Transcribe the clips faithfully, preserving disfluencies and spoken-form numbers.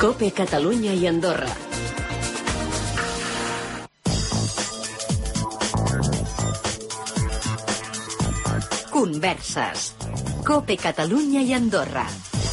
COPE Catalunya i Andorra. Converses. COPE Catalunya i Andorra.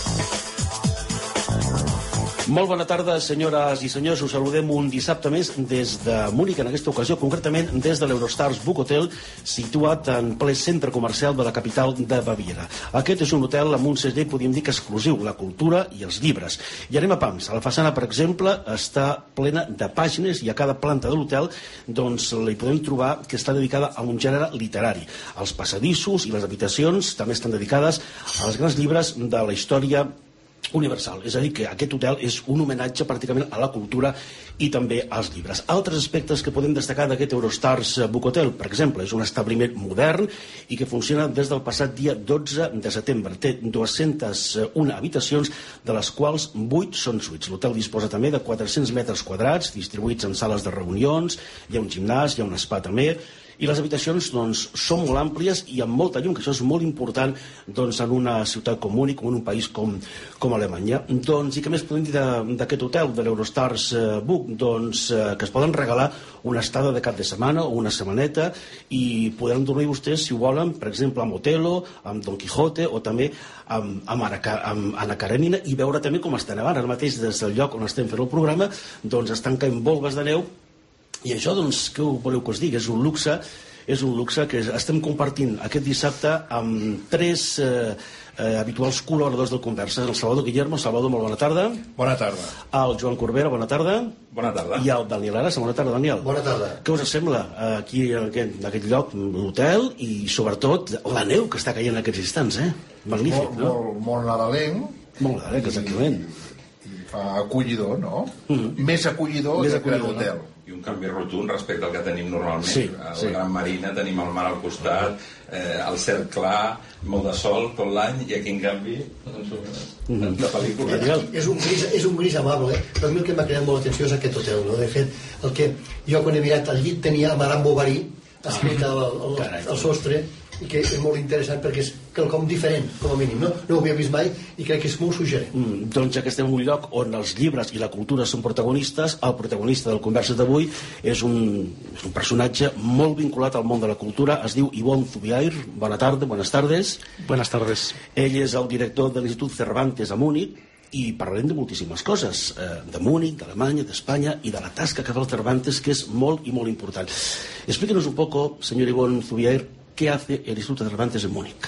Molt bona tarda, senyores i senyors. Us saludem un dissabte més des de Múnich, en aquesta ocasió, concretament des de l'Eurostars Book Hotel, situat en ple centre comercial de la capital de Baviera. Aquest és un hotel amb un segell, podríem dir que exclusiu, la cultura i els llibres. I anem a pams. A la façana, per exemple, està plena de pàgines i a cada planta de l'hotel doncs li podem trobar que està dedicada a un gènere literari. Els passadissos i les habitacions també estan dedicades als grans llibres de la història universal, és a dir, que aquest hotel és un homenatge pràcticament a la cultura i també als llibres. Altres aspectes que podem destacar d'aquest Eurostars Book Hotel, per exemple, és un establiment modern i que funciona des del passat dia dotze de setembre. Té dues-centes una habitacions, de les quals vuit són suites. L'hotel disposa també de quatre-cents metres quadrats distribuïts en sales de reunions, hi ha un gimnàs, hi ha un spa també, i les habitacions doncs, són molt àmplies i amb molta llum, que això és molt important doncs, en una ciutat com Múnich, com en un país com, com Alemanya. Doncs, I què més podem dir d'aquest hotel, de l'Eurostars Book? Doncs, eh, que es poden regalar una estada de cap de setmana o una setmaneta i podran dormir vostès, si ho volen, per exemple, amb Otelo, amb Don Quijote o també amb, amb, Araca, amb Anna Karenina, i veure també com està nevant. Ara mateix, des del lloc on estem fent el programa, doncs estan caient volves de neu. I això, doncs, què voleu que us digui? És un luxe, és un luxe que estem compartint aquest dissabte amb tres eh, eh, habituals col·laboradors del Converses. El Salvador Guillermo. Salvador, molt bona tarda. Bona tarda. El Joan Corbera, bona tarda. Bona tarda. I el Daniel Arasa. Bona tarda, Daniel. Bona tarda. Què us sembla aquí, en aquest, en aquest lloc, l'hotel, i sobretot la neu que està caient en aquests instants, eh? Magnífic, molt, no? Molt, molt nadalenc. Molt nadalenc, exactament. I, i fa acollidor, no? Mm. Més acollidor Més que acollidor, l'hotel. No? I un canvi rotund respecte al que tenim normalment. Sí, a la sí. Gran Marina tenim el mar al costat, eh, el cel clar, molt de sol tot l'any, i aquí en canvi doncs, mm-hmm. de pel·lícula. És un gris, és un gris amable, però a mi el que m'ha cridat molt l'atenció és aquest hotel, no? De fet, el que jo quan he mirat al llit tenia Madame Bovary escrit al, al, al sostre, i que és molt interessant perquè és quelcom diferent, com a mínim, no? No ho havia vist mai i crec que és molt suggerent. Mm, doncs ja que estem en un lloc on els llibres i la cultura són protagonistes, el protagonista del Converses d'avui és un, és un personatge molt vinculat al món de la cultura. Es diu Yvon Zubiair. Bona tarda, buenas tardes. Buenas tardes. Ell és el director de l'Institut Cervantes a Múnich i parlarem de moltíssimes coses, eh, de Múnich, d'Alemanya, d'Espanya i de la tasca que fa el Cervantes, que és molt i molt important. Explíquenos un poco, señor Yvon Zubiair, ¿qué hace el Instituto Cervantes en Múnich?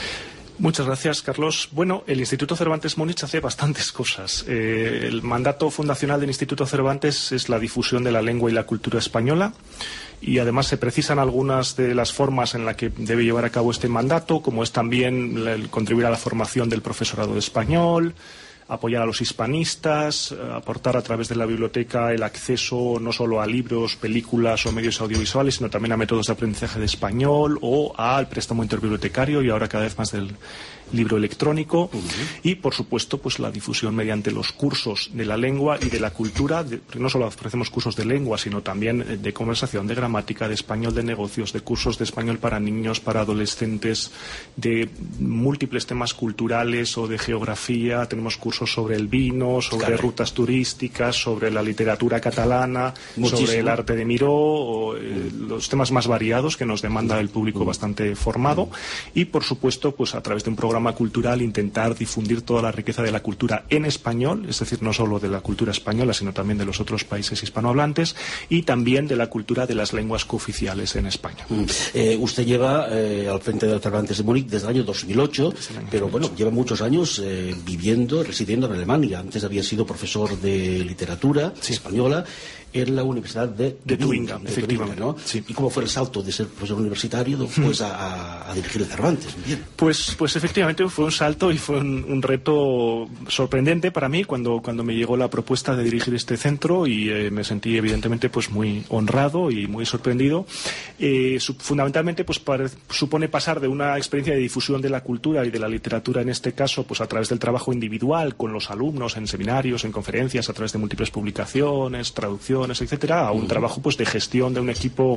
Muchas gracias, Carlos. Bueno, el Instituto Cervantes Múnich hace bastantes cosas. Eh, el mandato fundacional del Instituto Cervantes es la difusión de la lengua y la cultura española, y además se precisan algunas de las formas en las que debe llevar a cabo este mandato, como es también el contribuir a la formación del profesorado de español, apoyar a los hispanistas, aportar a través de la biblioteca el acceso no solo a libros, películas o medios audiovisuales, sino también a métodos de aprendizaje de español o al préstamo interbibliotecario y ahora cada vez más del libro electrónico. Uh-huh. Y, por supuesto, pues la difusión mediante los cursos de la lengua y de la cultura. De, no solo ofrecemos cursos de lengua, sino también de conversación, de gramática, de español de negocios, de cursos de español para niños, para adolescentes, de múltiples temas culturales o de geografía. Tenemos cursos sobre el vino, sobre claro. rutas turísticas, sobre la literatura catalana, Muchísimo. sobre el arte de Miró, o, eh, los temas más variados que nos demanda el público bastante formado. Y, por supuesto, pues a través de un programa cultural intentar difundir toda la riqueza de la cultura en español, es decir, no solo de la cultura española, sino también de los otros países hispanohablantes, y también de la cultura de las lenguas cooficiales en España. Mm. Eh, usted lleva eh, al frente del Cervantes de Múnich desde el año dos mil ocho, año pero bueno, lleva muchos años eh, viviendo, residiendo en Alemania. Antes había sido profesor de literatura sí. española en la Universidad de, de Tübingen, efectivamente. ¿No? Sí. ¿Y cómo fue el salto de ser profesor universitario después a, a dirigir el Cervantes? Bien. Pues, pues efectivamente fue un salto y fue un, un reto sorprendente para mí cuando, cuando me llegó la propuesta de dirigir este centro, y eh, me sentí evidentemente pues muy honrado y muy sorprendido. Eh, su, fundamentalmente pues para, supone pasar de una experiencia de difusión de la cultura y de la literatura, en este caso pues a través del trabajo individual con los alumnos en seminarios, en conferencias, a través de múltiples publicaciones, traducciones, traducciones, etcétera, a un uh-huh. trabajo pues de gestión de un equipo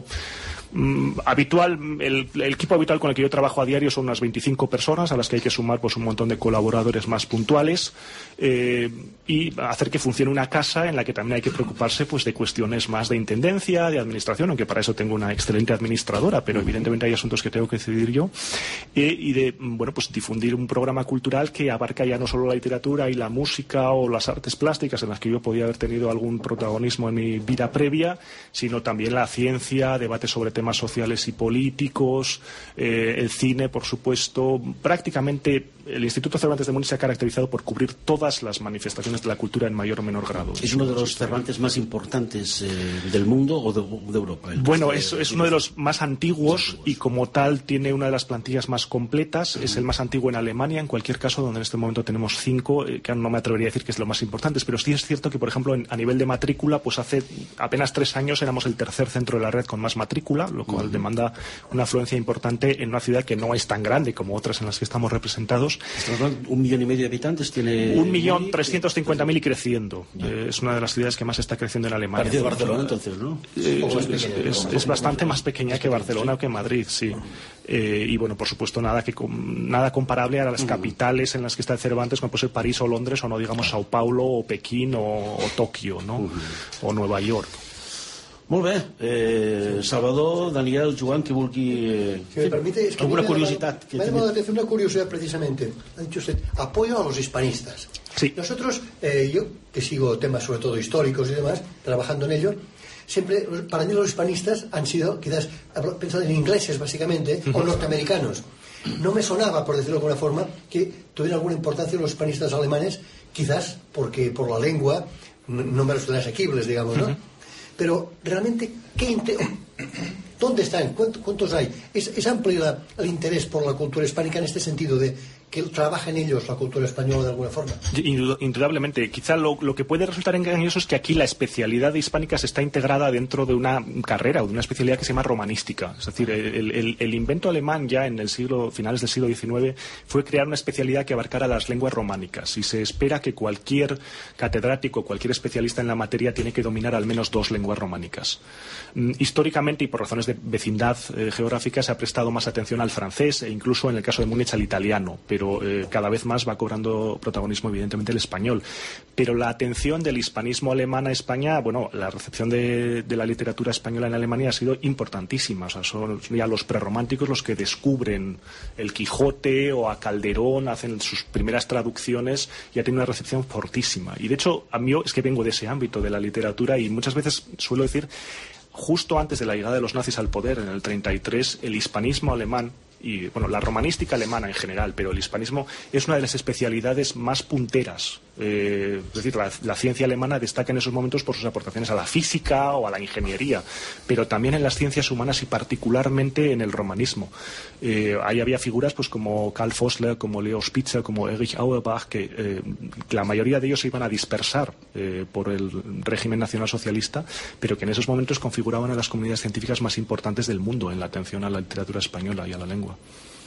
mm, habitual. El, el equipo habitual con el que yo trabajo a diario son unas veinticinco personas, a las que hay que sumar pues un montón de colaboradores más puntuales, eh, y hacer que funcione una casa en la que también hay que preocuparse pues de cuestiones más de intendencia, de administración, aunque para eso tengo una excelente administradora, pero evidentemente hay asuntos que tengo que decidir yo, eh, y de bueno pues difundir un programa cultural que abarca ya no solo la literatura y la música o las artes plásticas, en las que yo podía haber tenido algún protagonismo en mi vida previa, sino también la ciencia, debates sobre temas sociales y políticos, eh, el cine, por supuesto. Prácticamente el Instituto Cervantes de Múnich se ha caracterizado por cubrir todas las manifestaciones de la cultura en mayor o menor grado. ¿Es uno de los Cervantes más importantes eh, del mundo o de, de Europa? Bueno, es, es uno de los más antiguos y como tal tiene una de las plantillas más completas. Uh-huh. Es el más antiguo en Alemania, en cualquier caso, donde en este momento tenemos cinco, eh, que no me atrevería a decir que es lo más importante, pero sí es cierto que, por ejemplo, en, a nivel de matrícula, pues hace apenas tres años éramos el tercer centro de la red con más matrícula, lo cual uh-huh. demanda una afluencia importante en una ciudad que no es tan grande como otras en las que estamos representados. Un millón y medio de habitantes tiene... Un millón trescientos cincuenta mil y creciendo. Eh, es una de las ciudades que más está creciendo en Alemania. Parecido a Barcelona, entonces, ¿no? Eh, es, es, es, es bastante más pequeña que Barcelona o que Madrid, sí. Eh, y bueno, por supuesto, nada que nada comparable a las uh-huh. capitales en las que está el Cervantes, como puede ser París o Londres, o no digamos Sao Paulo o Pekín o, o Tokio, ¿no? Uh-huh. O Nueva York. Molt bé. Eh, Salvador, Daniel, Joan, que vulgui... Eh, si me permite, es que alguna me curiosidad. Me ha llamado la atención una curiosidad precisamente. Ha dicho usted, apoyo a los hispanistas. Sí. Nosotros, eh, yo que sigo temas sobre todo históricos y demás, trabajando en ello, siempre, para mí los hispanistas han sido, quizás, pensando en ingleses básicamente, uh-huh. o norteamericanos. No me sonaba, por decirlo de alguna forma, que tuvieran alguna importancia los hispanistas alemanes, quizás porque por la lengua no, no me resultan asequibles, digamos, ¿no? Uh-huh. Pero realmente, ¿qué inter... ¿dónde están? ¿Cuántos hay? ¿Es, es amplio la, el interés por la cultura hispánica en este sentido de que trabaja en ellos la cultura española de alguna forma? Indudablemente. Quizá lo, lo que puede resultar engañoso es que aquí la especialidad hispánica se está integrada dentro de una carrera o de una especialidad que se llama romanística. Es decir, el, el, el invento alemán ya en el siglo, finales del siglo diecinueve fue crear una especialidad que abarcara las lenguas románicas, y se espera que cualquier catedrático, cualquier especialista en la materia tiene que dominar al menos dos lenguas románicas. Históricamente y por razones de vecindad eh, geográfica se ha prestado más atención al francés e incluso en el caso de Múnich al italiano, pero eh, cada vez más va cobrando protagonismo evidentemente el español. Pero la atención del hispanismo alemán a España, bueno, la recepción de, de la literatura española en Alemania ha sido importantísima. O sea, son ya los prerrománticos los que descubren el Quijote o a Calderón, hacen sus primeras traducciones y ha tenido una recepción fortísima. Y de hecho, a mí es que vengo de ese ámbito de la literatura y muchas veces suelo decir, justo antes de la llegada de los nazis al poder, en el treinta y tres, el hispanismo alemán y bueno, la romanística alemana en general, pero el hispanismo es una de las especialidades más punteras. Eh, es decir, la, la ciencia alemana destaca en esos momentos por sus aportaciones a la física o a la ingeniería, pero también en las ciencias humanas y particularmente en el romanismo. Eh, ahí había figuras pues como Karl Vossler, como Leo Spitzer, como Erich Auerbach, que eh, la mayoría de ellos se iban a dispersar eh, por el régimen nacionalsocialista, pero que en esos momentos configuraban a las comunidades científicas más importantes del mundo en la atención a la literatura española y a la lengua.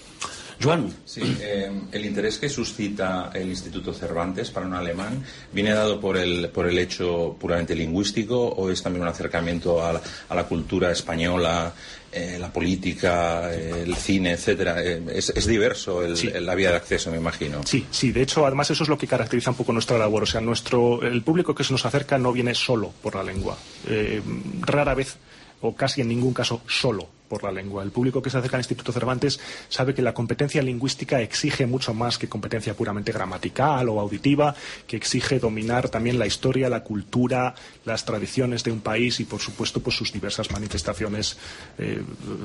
Joan. Sí, eh, el interés que suscita el Instituto Cervantes para un alemán viene dado por el, por el hecho puramente lingüístico o es también un acercamiento a la, a la cultura española, eh, la política, eh, el cine, etcétera. Eh, es, es diverso el, sí. la vía de acceso, me imagino. Sí, sí. De hecho, además eso es lo que caracteriza un poco nuestra labor. O sea, nuestro el público que se nos acerca no viene solo por la lengua. Eh, rara vez o casi en ningún caso solo por la lengua. El público que se acerca al Instituto Cervantes sabe que la competencia lingüística exige mucho más que competencia puramente gramatical o auditiva, que exige dominar también la historia, la cultura, las tradiciones de un país y, por supuesto, pues sus diversas manifestaciones eh,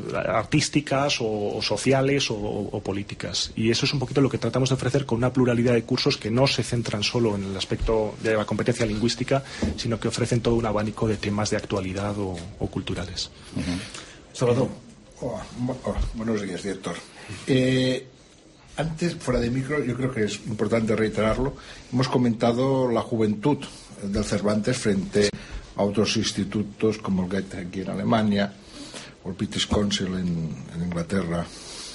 artísticas o, o sociales o, o políticas. Y eso es un poquito lo que tratamos de ofrecer con una pluralidad de cursos que no se centran solo en el aspecto de la competencia lingüística, sino que ofrecen todo un abanico de temas de actualidad o, o culturales. Uh-huh. Salvador. Oh, oh, buenos días, director. Eh, antes, fuera de micro, yo creo que es importante reiterarlo, hemos comentado la juventud del Cervantes frente a otros institutos como el Goethe aquí en Alemania o el British Council en, en Inglaterra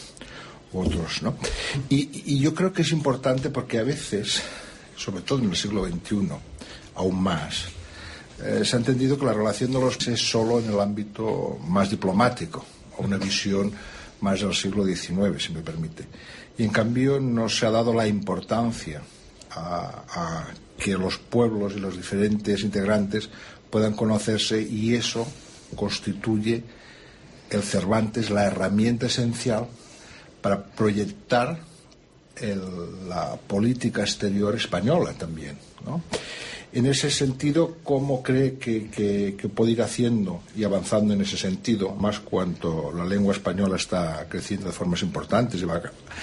u otros, ¿no? Y, y yo creo que es importante porque a veces, sobre todo en el siglo veintiuno, aún más, eh, se ha entendido que la relación de los es solo en el ámbito más diplomático, o una visión más del siglo diecinueve, si me permite. Y en cambio no se ha dado la importancia a, a que los pueblos y los diferentes integrantes puedan conocerse, y eso constituye el Cervantes la herramienta esencial para proyectar el, la política exterior española también, ¿no? En ese sentido, ¿cómo cree que, que, que puede ir haciendo y avanzando en ese sentido, más cuanto la lengua española está creciendo de formas importantes y va,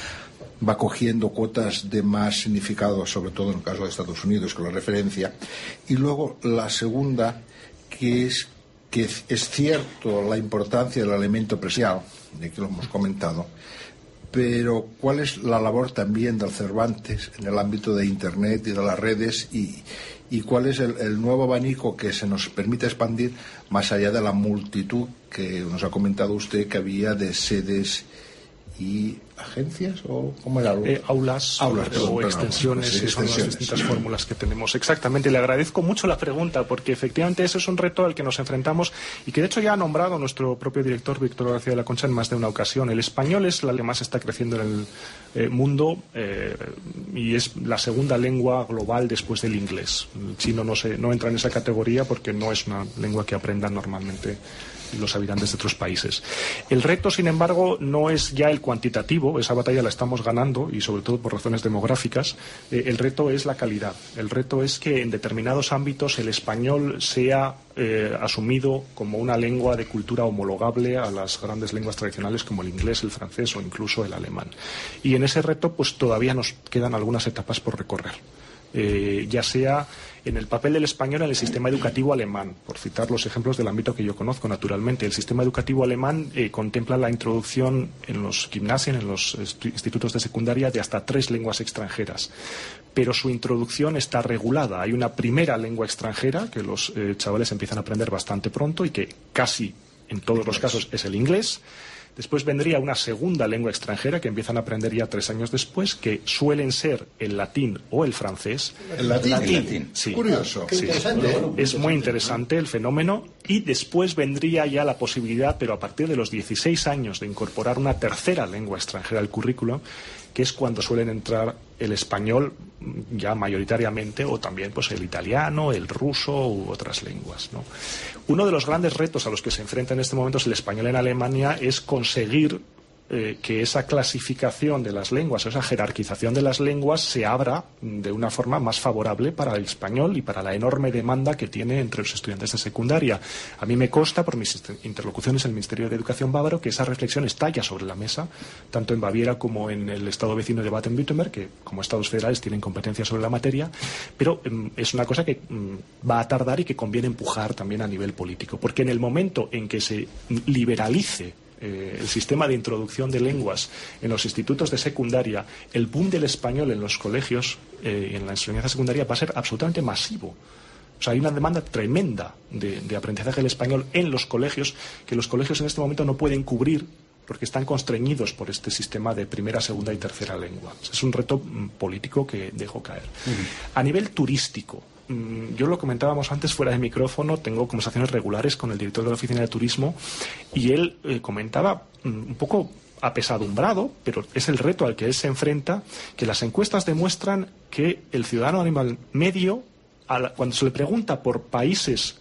va cogiendo cuotas de más significado, sobre todo en el caso de Estados Unidos, con la referencia? Y luego la segunda, que es que es cierto la importancia del elemento presial, de que lo hemos comentado, pero ¿cuál es la labor también del Cervantes en el ámbito de Internet y de las redes, y, y cuál es el, el nuevo abanico que se nos permite expandir más allá de la multitud que nos ha comentado usted que había de sedes y agencias, o cómo era? Eh, aulas, aulas o, perdón, o perdón, extensiones, sí, que son las extensiones. distintas fórmulas que tenemos. Exactamente, le agradezco mucho la pregunta, porque efectivamente ese es un reto al que nos enfrentamos y que de hecho ya ha nombrado nuestro propio director Víctor García de la Concha en más de una ocasión. El español es la que más está creciendo en el eh, mundo eh, y es la segunda lengua global después del inglés. El chino no, se, no entra en esa categoría porque no es una lengua que aprendan normalmente los habitantes de otros países. El reto, sin embargo, no es ya el cuantitativo, esa batalla la estamos ganando, y sobre todo por razones demográficas. Eh, el reto es la calidad. El reto es que en determinados ámbitos el español sea eh, asumido como una lengua de cultura homologable a las grandes lenguas tradicionales como el inglés, el francés o incluso el alemán. Y en ese reto pues todavía nos quedan algunas etapas por recorrer. Eh, ya sea en el papel del español en el sistema educativo alemán, por citar los ejemplos del ámbito que yo conozco naturalmente. El sistema educativo alemán eh, contempla la introducción en los gimnasios, en los institutos de secundaria, de hasta tres lenguas extranjeras, pero su introducción está regulada. Hay una primera lengua extranjera que los eh, chavales empiezan a aprender bastante pronto y que casi en todos los casos es el inglés. Después vendría una segunda lengua extranjera que empiezan a aprender ya tres años después, que suelen ser el latín o el francés. ¿El latín? El latín. Sí. Curioso. Qué interesante, ¿eh? Es muy interesante el fenómeno, y después vendría ya la posibilidad, pero a partir de los dieciséis años, de incorporar una tercera lengua extranjera al currículo, que es cuando suelen entrar el español ya mayoritariamente, o también pues el italiano, el ruso u otras lenguas, ¿no? Uno de los grandes retos a los que se enfrenta en este momento es el español en Alemania, es conseguir eh, que esa clasificación de las lenguas, o esa jerarquización de las lenguas, se abra de una forma más favorable para el español y para la enorme demanda que tiene entre los estudiantes de secundaria. A mí me consta, por mis interlocuciones en el Ministerio de Educación bávaro, que esa reflexión está ya sobre la mesa, tanto en Baviera como en el estado vecino de Baden-Württemberg, que como estados federales tienen competencia sobre la materia, pero um, es una cosa que um, va a tardar y que conviene empujar también a nivel político, porque en el momento en que se liberalice Eh, el sistema de introducción de lenguas en los institutos de secundaria, el boom del español en los colegios, eh, en la enseñanza secundaria, va a ser absolutamente masivo. O sea, hay una demanda tremenda de, de aprendizaje del español en los colegios, que los colegios en este momento no pueden cubrir porque están constreñidos por este sistema de primera, segunda y tercera lengua. Es un reto mm, político que dejo caer. Uh-huh. A nivel turístico, yo lo comentábamos antes fuera de micrófono, tengo conversaciones regulares con el director de la Oficina de Turismo y él eh, comentaba um, un poco apesadumbrado, pero es el reto al que él se enfrenta, que las encuestas demuestran que el ciudadano animal medio, a la, cuando se le pregunta por países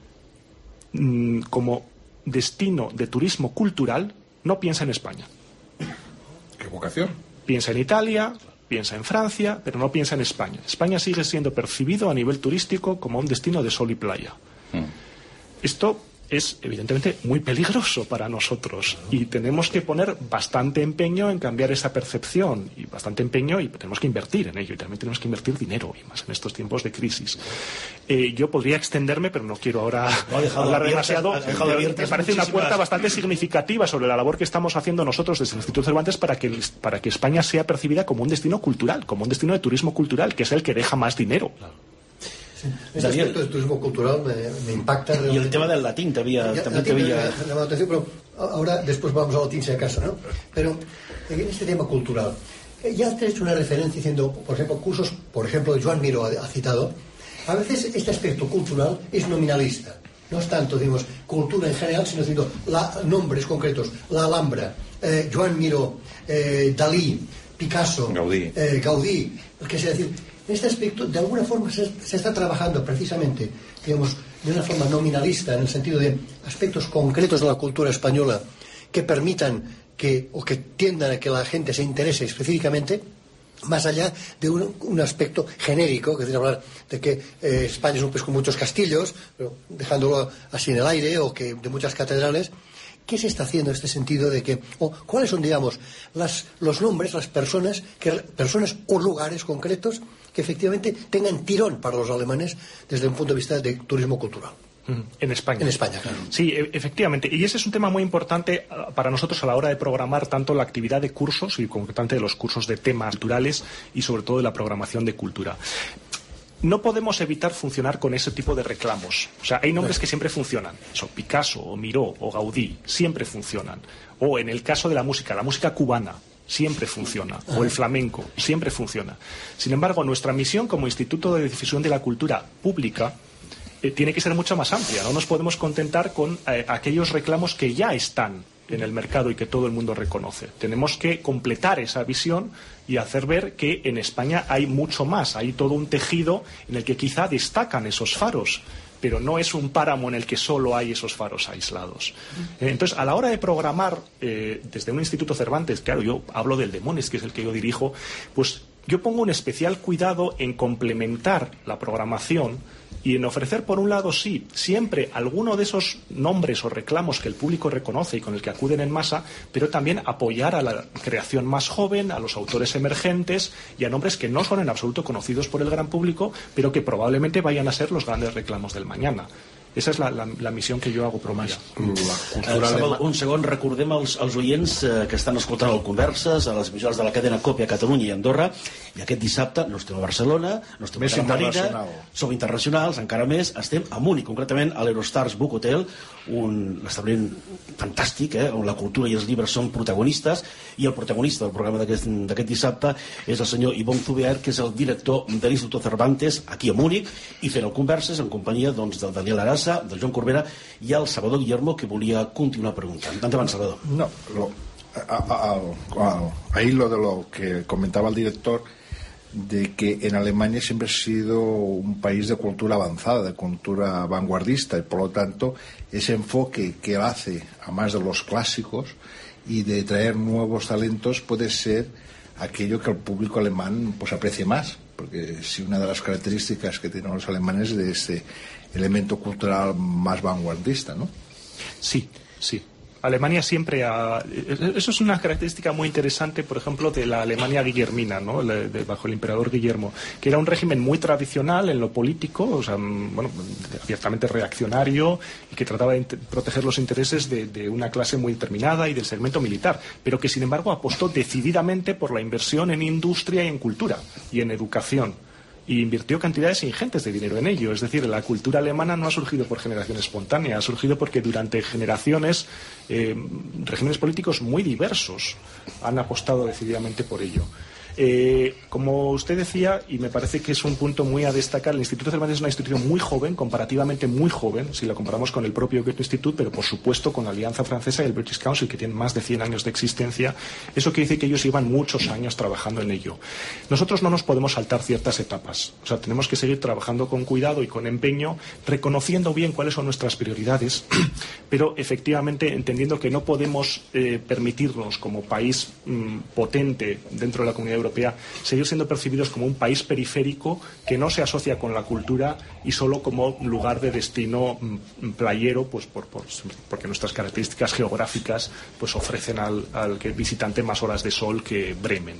um, como destino de turismo cultural, no piensa en España. ¿Qué vocación? Piensa en Italia, piensa en Francia, pero no piensa en España. España sigue siendo percibido a nivel turístico como un destino de sol y playa. Mm. Esto es evidentemente muy peligroso para nosotros y tenemos que poner bastante empeño en cambiar esa percepción, y bastante empeño, y tenemos que invertir en ello, y también tenemos que invertir dinero, y más en estos tiempos de crisis. Eh, yo podría extenderme, pero no quiero ahora no, hablar abiertas, demasiado. Me parece una puerta bastante significativa sobre la labor que estamos haciendo nosotros desde el Instituto Cervantes para que, para que España sea percibida como un destino cultural, como un destino de turismo cultural, que es el que deja más dinero. Claro. Sí. Este aspecto del turismo cultural me, me impacta. Y el tema del latín también te había... la atención, pero ahora después vamos al latín si acaso, ¿no? Pero en este tema cultural, ya te he hecho una referencia diciendo, por ejemplo, cursos, por ejemplo, Joan Miró ha, ha citado, a veces este aspecto cultural es nominalista. No es tanto, digamos, cultura en general, sino diciendo la, nombres concretos. La Alhambra, eh, Joan Miró, eh, Dalí, Picasso, Gaudí. Eh, Gaudí. Que es decir, en este aspecto, de alguna forma, se, se está trabajando precisamente, digamos, de una forma nominalista, en el sentido de aspectos concretos de la cultura española que permitan que, o que tiendan a que la gente se interese específicamente, más allá de un, un aspecto genérico, que es decir, hablar de que eh, España es un país con muchos castillos, pero dejándolo así en el aire, o que de muchas catedrales. ¿Qué se está haciendo en este sentido de que, o cuáles son, digamos, las, los nombres, las personas, que, personas o lugares concretos que efectivamente tengan tirón para los alemanes desde un punto de vista de turismo cultural? En España. En España, claro. Sí, efectivamente. Y ese es un tema muy importante para nosotros a la hora de programar tanto la actividad de cursos y concretamente de los cursos de temas culturales y sobre todo de la programación de cultura. No podemos evitar funcionar con ese tipo de reclamos. O sea, hay nombres que siempre funcionan. Eso, Picasso o Miró o Gaudí siempre funcionan. O en el caso de la música, la música cubana siempre funciona. O el flamenco siempre funciona. Sin embargo, nuestra misión como Instituto de Difusión de la Cultura Pública Eh, tiene que ser mucho más amplia. No nos podemos contentar con eh, aquellos reclamos que ya están en el mercado y que todo el mundo reconoce. Tenemos que completar esa visión y hacer ver que en España hay mucho más. Hay todo un tejido en el que quizá destacan esos faros, pero no es un páramo en el que solo hay esos faros aislados. Eh, entonces, a la hora de programar eh, desde un Instituto Cervantes, claro, yo hablo del Demones, que es el que yo dirijo, pues yo pongo un especial cuidado en complementar la programación y en ofrecer, por un lado, sí, siempre alguno de esos nombres o reclamos que el público reconoce y con el que acuden en masa, pero también apoyar a la creación más joven, a los autores emergentes y a nombres que no son en absoluto conocidos por el gran público, pero que probablemente vayan a ser los grandes reclamos del mañana. Esa és la, la, la missió que jo hago promesa. Eh, un segon, recordem als, als oients eh, que estan escoltant el Converses a les emissores de la cadena COPE a Catalunya i Andorra, i aquest dissabte no estem a Barcelona, no estem més a Marina, som internacionals, encara més, estem a Múnich, concretament a l'Eurostars Book Hotel, un establiment fantàstic, eh, on la cultura i els llibres són protagonistes, i el protagonista del programa d'aquest dissabte és el senyor Yvon Zubier, que és el director de l'Instituto Cervantes aquí a Múnich, i fent el Converses en companyia doncs, del Daniel Arasa, del Joan Corbera i el Salvador Guillermo, que volia continuar preguntant. Endavant, Salvador. No, lo, a, a, a, ahí lo de lo que comentaba el director, de que en Alemania siempre ha sido un país de cultura avanzada, de cultura vanguardista, y por lo tanto ese enfoque que hace a más de los clásicos y de traer nuevos talentos puede ser aquello que el público alemán pues aprecie más, porque si una de las características que tienen los alemanes es de ese elemento cultural más vanguardista, ¿no? Sí, sí. Alemania siempre ha... Eso es una característica muy interesante, por ejemplo, de la Alemania guillermina, ¿no? De, de, bajo el emperador Guillermo, que era un régimen muy tradicional en lo político, o sea, bueno, abiertamente reaccionario y que trataba de proteger los intereses de, de una clase muy determinada y del segmento militar, pero que sin embargo apostó decididamente por la inversión en industria y en cultura y en educación. Y invirtió cantidades ingentes de dinero en ello. Es decir, la cultura alemana no ha surgido por generación espontánea, ha surgido porque durante generaciones eh, regímenes políticos muy diversos han apostado decididamente por ello. Eh, como usted decía, y me parece que es un punto muy a destacar, el Instituto Cervantes es una institución muy joven, comparativamente muy joven, si la comparamos con el propio Goethe Institut, pero por supuesto con la Alianza Francesa y el British Council, que tienen más de cien años de existencia. Eso quiere decir que ellos llevan muchos años trabajando en ello. Nosotros no nos podemos saltar ciertas etapas, o sea, tenemos que seguir trabajando con cuidado y con empeño, reconociendo bien cuáles son nuestras prioridades, pero efectivamente entendiendo que no podemos eh, permitirnos como país mmm, potente dentro de la Comunidad Europea seguir siendo percibidos como un país periférico que no se asocia con la cultura y solo como lugar de destino playero, pues por, por, porque nuestras características geográficas pues ofrecen al, al visitante más horas de sol que Bremen.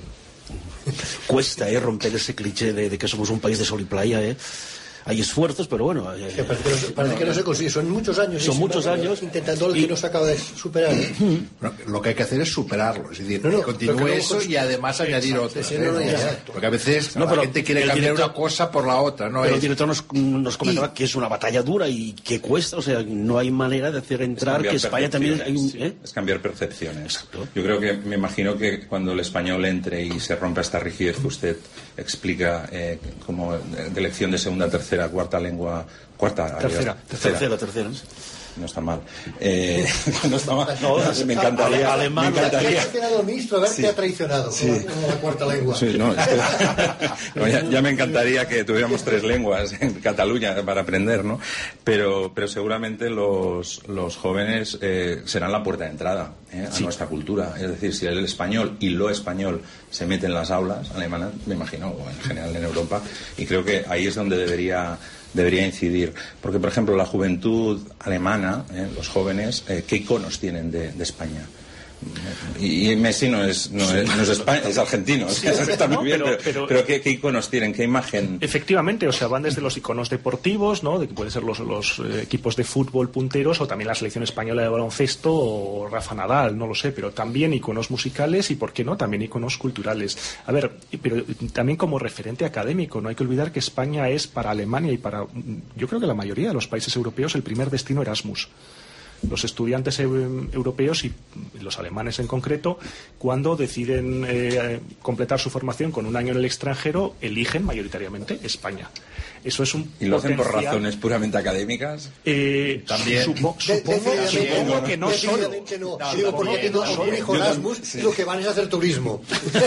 Cuesta eh, romper ese cliché de, de que somos un país de sol y playa, eh. Hay esfuerzos, pero bueno... Eh, que parece, que no, parece que no se consigue. Son muchos años. Son muchos años. Intentando lo que no se acaba de superar. ¿eh? Bueno, lo que hay que hacer es superarlo. Es decir, no, no, que continúe no, eso y además añadir otra. Sí, no, no, porque a veces no, la pero gente quiere cambiar director, una cosa por la otra. No pero es... el director nos, nos comentaba y, que es una batalla dura y que cuesta. O sea, no hay manera de hacer entrar que España también... Hay un, ¿eh? Es cambiar percepciones. Exacto. Yo creo que, me imagino que cuando el español entre y se rompa esta rigidez que usted explica eh, como de lección de segunda, tercera tercera, cuarta lengua, cuarta, tercera, tercera, tercera, tercera. No está mal. Eh, no está mal. No, me encantaría. Alemán, me encantaría. El ministro, a ver, sí. Te ha traicionado sí. con la cuarta lengua. Sí, no, es que, no, ya, ya me encantaría que tuviéramos tres lenguas en Cataluña para aprender, ¿no? Pero, pero seguramente los, los jóvenes eh, serán la puerta de entrada eh, a sí. nuestra cultura. Es decir, si el español y lo español se mete en las aulas alemanas, me imagino, o en general en Europa, y creo que ahí es donde debería debería incidir, porque por ejemplo la juventud alemana, eh, los jóvenes, eh, ¿qué iconos tienen de, de España? Y, y Messi no es no es, no es, España, es argentino, sí, o sea, está muy no, bien, pero, pero, pero ¿qué, ¿qué iconos tienen? ¿Qué imagen? Efectivamente, o sea, van desde los iconos deportivos, ¿no? De que pueden ser los, los eh, equipos de fútbol punteros, o también la selección española de baloncesto, o Rafa Nadal, no lo sé, pero también iconos musicales y, ¿por qué no?, también iconos culturales. A ver, pero también como referente académico, no hay que olvidar que España es para Alemania y para, yo creo que la mayoría de los países europeos, el primer destino Erasmus. Los estudiantes eh, europeos y los alemanes en concreto, cuando deciden eh, completar su formación con un año en el extranjero, eligen mayoritariamente España. Eso es un ¿Y lo hacen potencial... por razones puramente académicas? Eh, También. Supo, supongo, de, de, supongo de, que no solo. No. No, digo, porque tengo un hijo Erasmus sí. y lo que van es hacer turismo.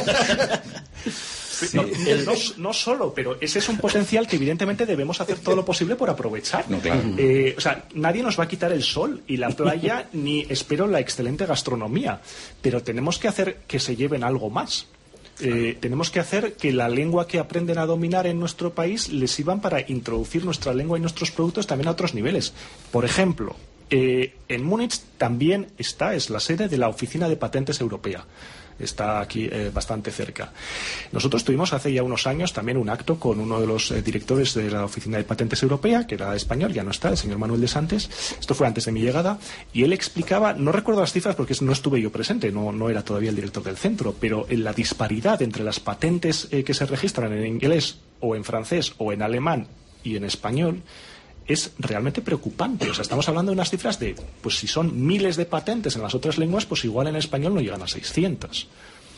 Sí. No, el, no, no solo, pero ese es un potencial que evidentemente debemos hacer todo lo posible por aprovechar. No, claro. eh, o sea, nadie nos va a quitar el sol y la playa, ni espero la excelente gastronomía, pero tenemos que hacer que se lleven algo más. Eh, tenemos que hacer que la lengua que aprenden a dominar en nuestro país les sirvan para introducir nuestra lengua y nuestros productos también a otros niveles. Por ejemplo, eh, en Múnich también está, es la sede de la Oficina de Patentes Europea. Está aquí eh, bastante cerca. Nosotros tuvimos hace ya unos años también un acto con uno de los eh, directores de la Oficina de Patentes Europea, que era español, ya no está, el señor Manuel de Santes. Esto fue antes de mi llegada, y él explicaba, no recuerdo las cifras porque no estuve yo presente, no, no era todavía el director del centro, pero en la disparidad entre las patentes eh, que se registran en inglés o en francés o en alemán y en español es realmente preocupante. O sea, estamos hablando de unas cifras de, pues si son miles de patentes en las otras lenguas, pues igual en español no llegan a seiscientas.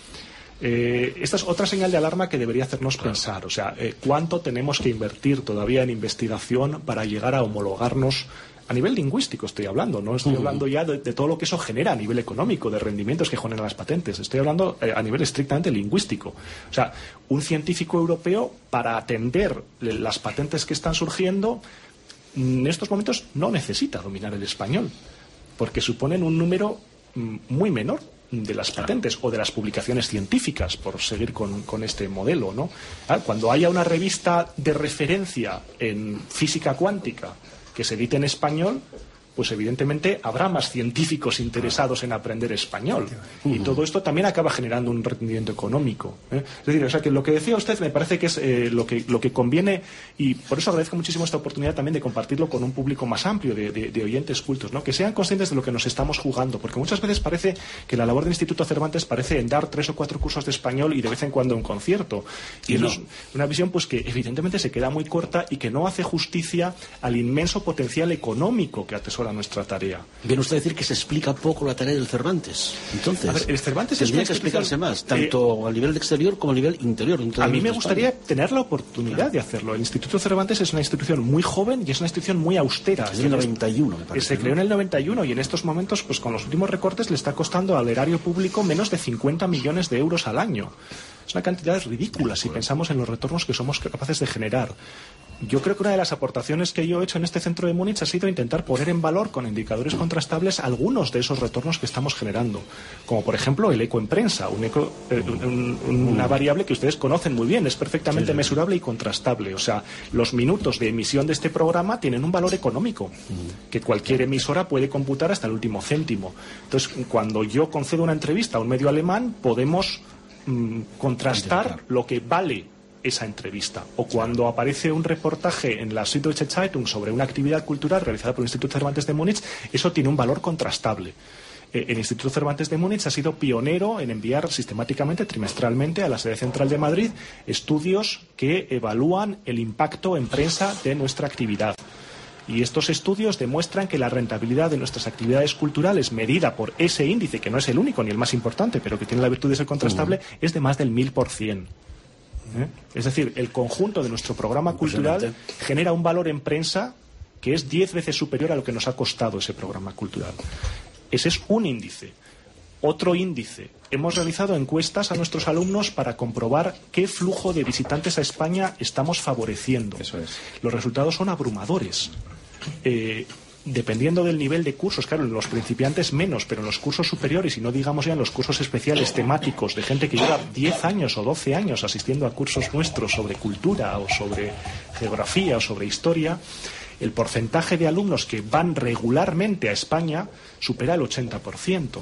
Eh, esta es otra señal de alarma que debería hacernos pensar. O sea, eh, ¿cuánto tenemos que invertir todavía en investigación para llegar a homologarnos? A nivel lingüístico estoy hablando, no estoy hablando ya de, de todo lo que eso genera a nivel económico, de rendimientos que generan las patentes. Estoy hablando eh, a nivel estrictamente lingüístico. O sea, un científico europeo, para atender las patentes que están surgiendo, en estos momentos no necesita dominar el español, porque suponen un número muy menor de las patentes o de las publicaciones científicas, por seguir con, con este modelo, ¿no? Cuando haya una revista de referencia en física cuántica que se edite en español, pues evidentemente habrá más científicos interesados en aprender español. Y todo esto también acaba generando un rendimiento económico, ¿eh? Es decir, o sea, que lo que decía usted me parece que es eh, lo que lo que conviene, y por eso agradezco muchísimo esta oportunidad también de compartirlo con un público más amplio de, de, de oyentes cultos, ¿no? Que sean conscientes de lo que nos estamos jugando, porque muchas veces parece que la labor del Instituto Cervantes parece en dar tres o cuatro cursos de español y de vez en cuando un concierto. Y, y no. Es una visión pues que evidentemente se queda muy corta y que no hace justicia al inmenso potencial económico que atesora nuestra tarea. Viene usted a decir que se explica poco la tarea del Cervantes. Entonces, a ver, el Cervantes tendría es que explicarse más, tanto eh, a nivel exterior como a nivel interior. A mí me gustaría España. tener la oportunidad claro. de hacerlo. El Instituto Cervantes es una institución muy joven y es una institución muy austera. Es del noventa y uno, me parece. Se ¿no? creó en el noventa y uno y en estos momentos, pues con los últimos recortes, le está costando al erario público menos de cincuenta millones de euros al año. Es una cantidad ridícula si pensamos en los retornos que somos capaces de generar. Yo creo que una de las aportaciones que yo he hecho en este centro de Múnich ha sido intentar poner en valor con indicadores contrastables algunos de esos retornos que estamos generando, como por ejemplo el eco en prensa, un eco, eh, un, un, una variable que ustedes conocen muy bien, es perfectamente mesurable y contrastable. O sea, los minutos de emisión de este programa tienen un valor económico que cualquier emisora puede computar hasta el último céntimo. Entonces, cuando yo concedo una entrevista a un medio alemán, podemos mmm, contrastar lo que vale esa entrevista. O cuando aparece un reportaje en la Süddeutsche Zeitung sobre una actividad cultural realizada por el Instituto Cervantes de Múnich, eso tiene un valor contrastable. Eh, el Instituto Cervantes de Múnich ha sido pionero en enviar sistemáticamente, trimestralmente, a la sede central de Madrid estudios que evalúan el impacto en prensa de nuestra actividad. Y estos estudios demuestran que la rentabilidad de nuestras actividades culturales, medida por ese índice, que no es el único ni el más importante, pero que tiene la virtud de ser contrastable, uh-huh. es de más del mil por cien. ¿eh? Es decir, el conjunto de nuestro programa cultural genera un valor en prensa que es diez veces superior a lo que nos ha costado ese programa cultural. Ese es un índice. Otro índice. Hemos realizado encuestas a nuestros alumnos para comprobar qué flujo de visitantes a España estamos favoreciendo. Eso es. Los resultados son abrumadores. Eh, dependiendo del nivel de cursos, claro, en los principiantes menos, pero en los cursos superiores, y no digamos ya en los cursos especiales temáticos de gente que lleva diez años o doce años asistiendo a cursos nuestros sobre cultura o sobre geografía o sobre historia, el porcentaje de alumnos que van regularmente a España supera el ochenta por ciento.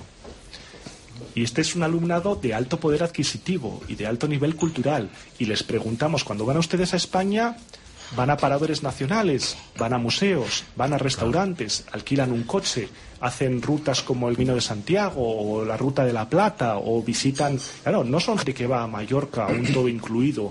Y este es un alumnado de alto poder adquisitivo y de alto nivel cultural. Y les preguntamos, cuando van ustedes a España, ¿van a paradores nacionales? ¿Van a museos? ¿Van a restaurantes? ¿Alquilan un coche? ¿Hacen rutas como el Vino de Santiago o la Ruta de la Plata? ¿O visitan...? Claro, no son gente que va a Mallorca, un todo incluido,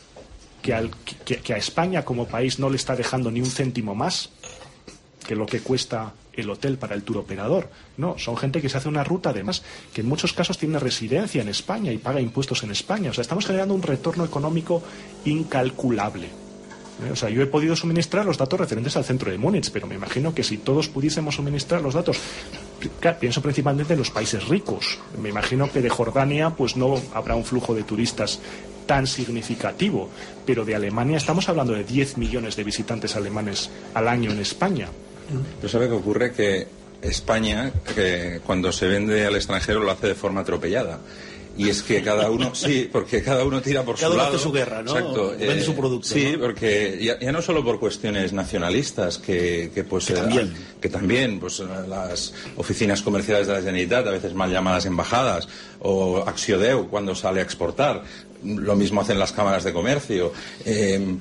que, al, que, que a España como país no le está dejando ni un céntimo más que lo que cuesta el hotel para el turoperador. No, son gente que se hace una ruta, además, que en muchos casos tiene residencia en España y paga impuestos en España. O sea, estamos generando un retorno económico incalculable. ¿Eh? O sea, yo he podido suministrar los datos referentes al centro de Múnich, pero me imagino que si todos pudiésemos suministrar los datos, claro, pienso principalmente en los países ricos. Me imagino que de Jordania pues no habrá un flujo de turistas tan significativo, pero de Alemania estamos hablando de diez millones de visitantes alemanes al año en España. Pero ¿sabe qué ocurre? Que España, que cuando se vende al extranjero, lo hace de forma atropellada. Y es que cada uno, sí, porque cada uno tira por cada su uno lado. hace su guerra, ¿no? Exacto. Vende eh, su producto. Sí, ¿no? porque ya, ya no solo por cuestiones nacionalistas, que, que pues... Que eh, también. Que también, pues las oficinas comerciales de la Generalitat, a veces mal llamadas embajadas, o Acciodeu cuando sale a exportar, lo mismo hacen las cámaras de comercio. Eh,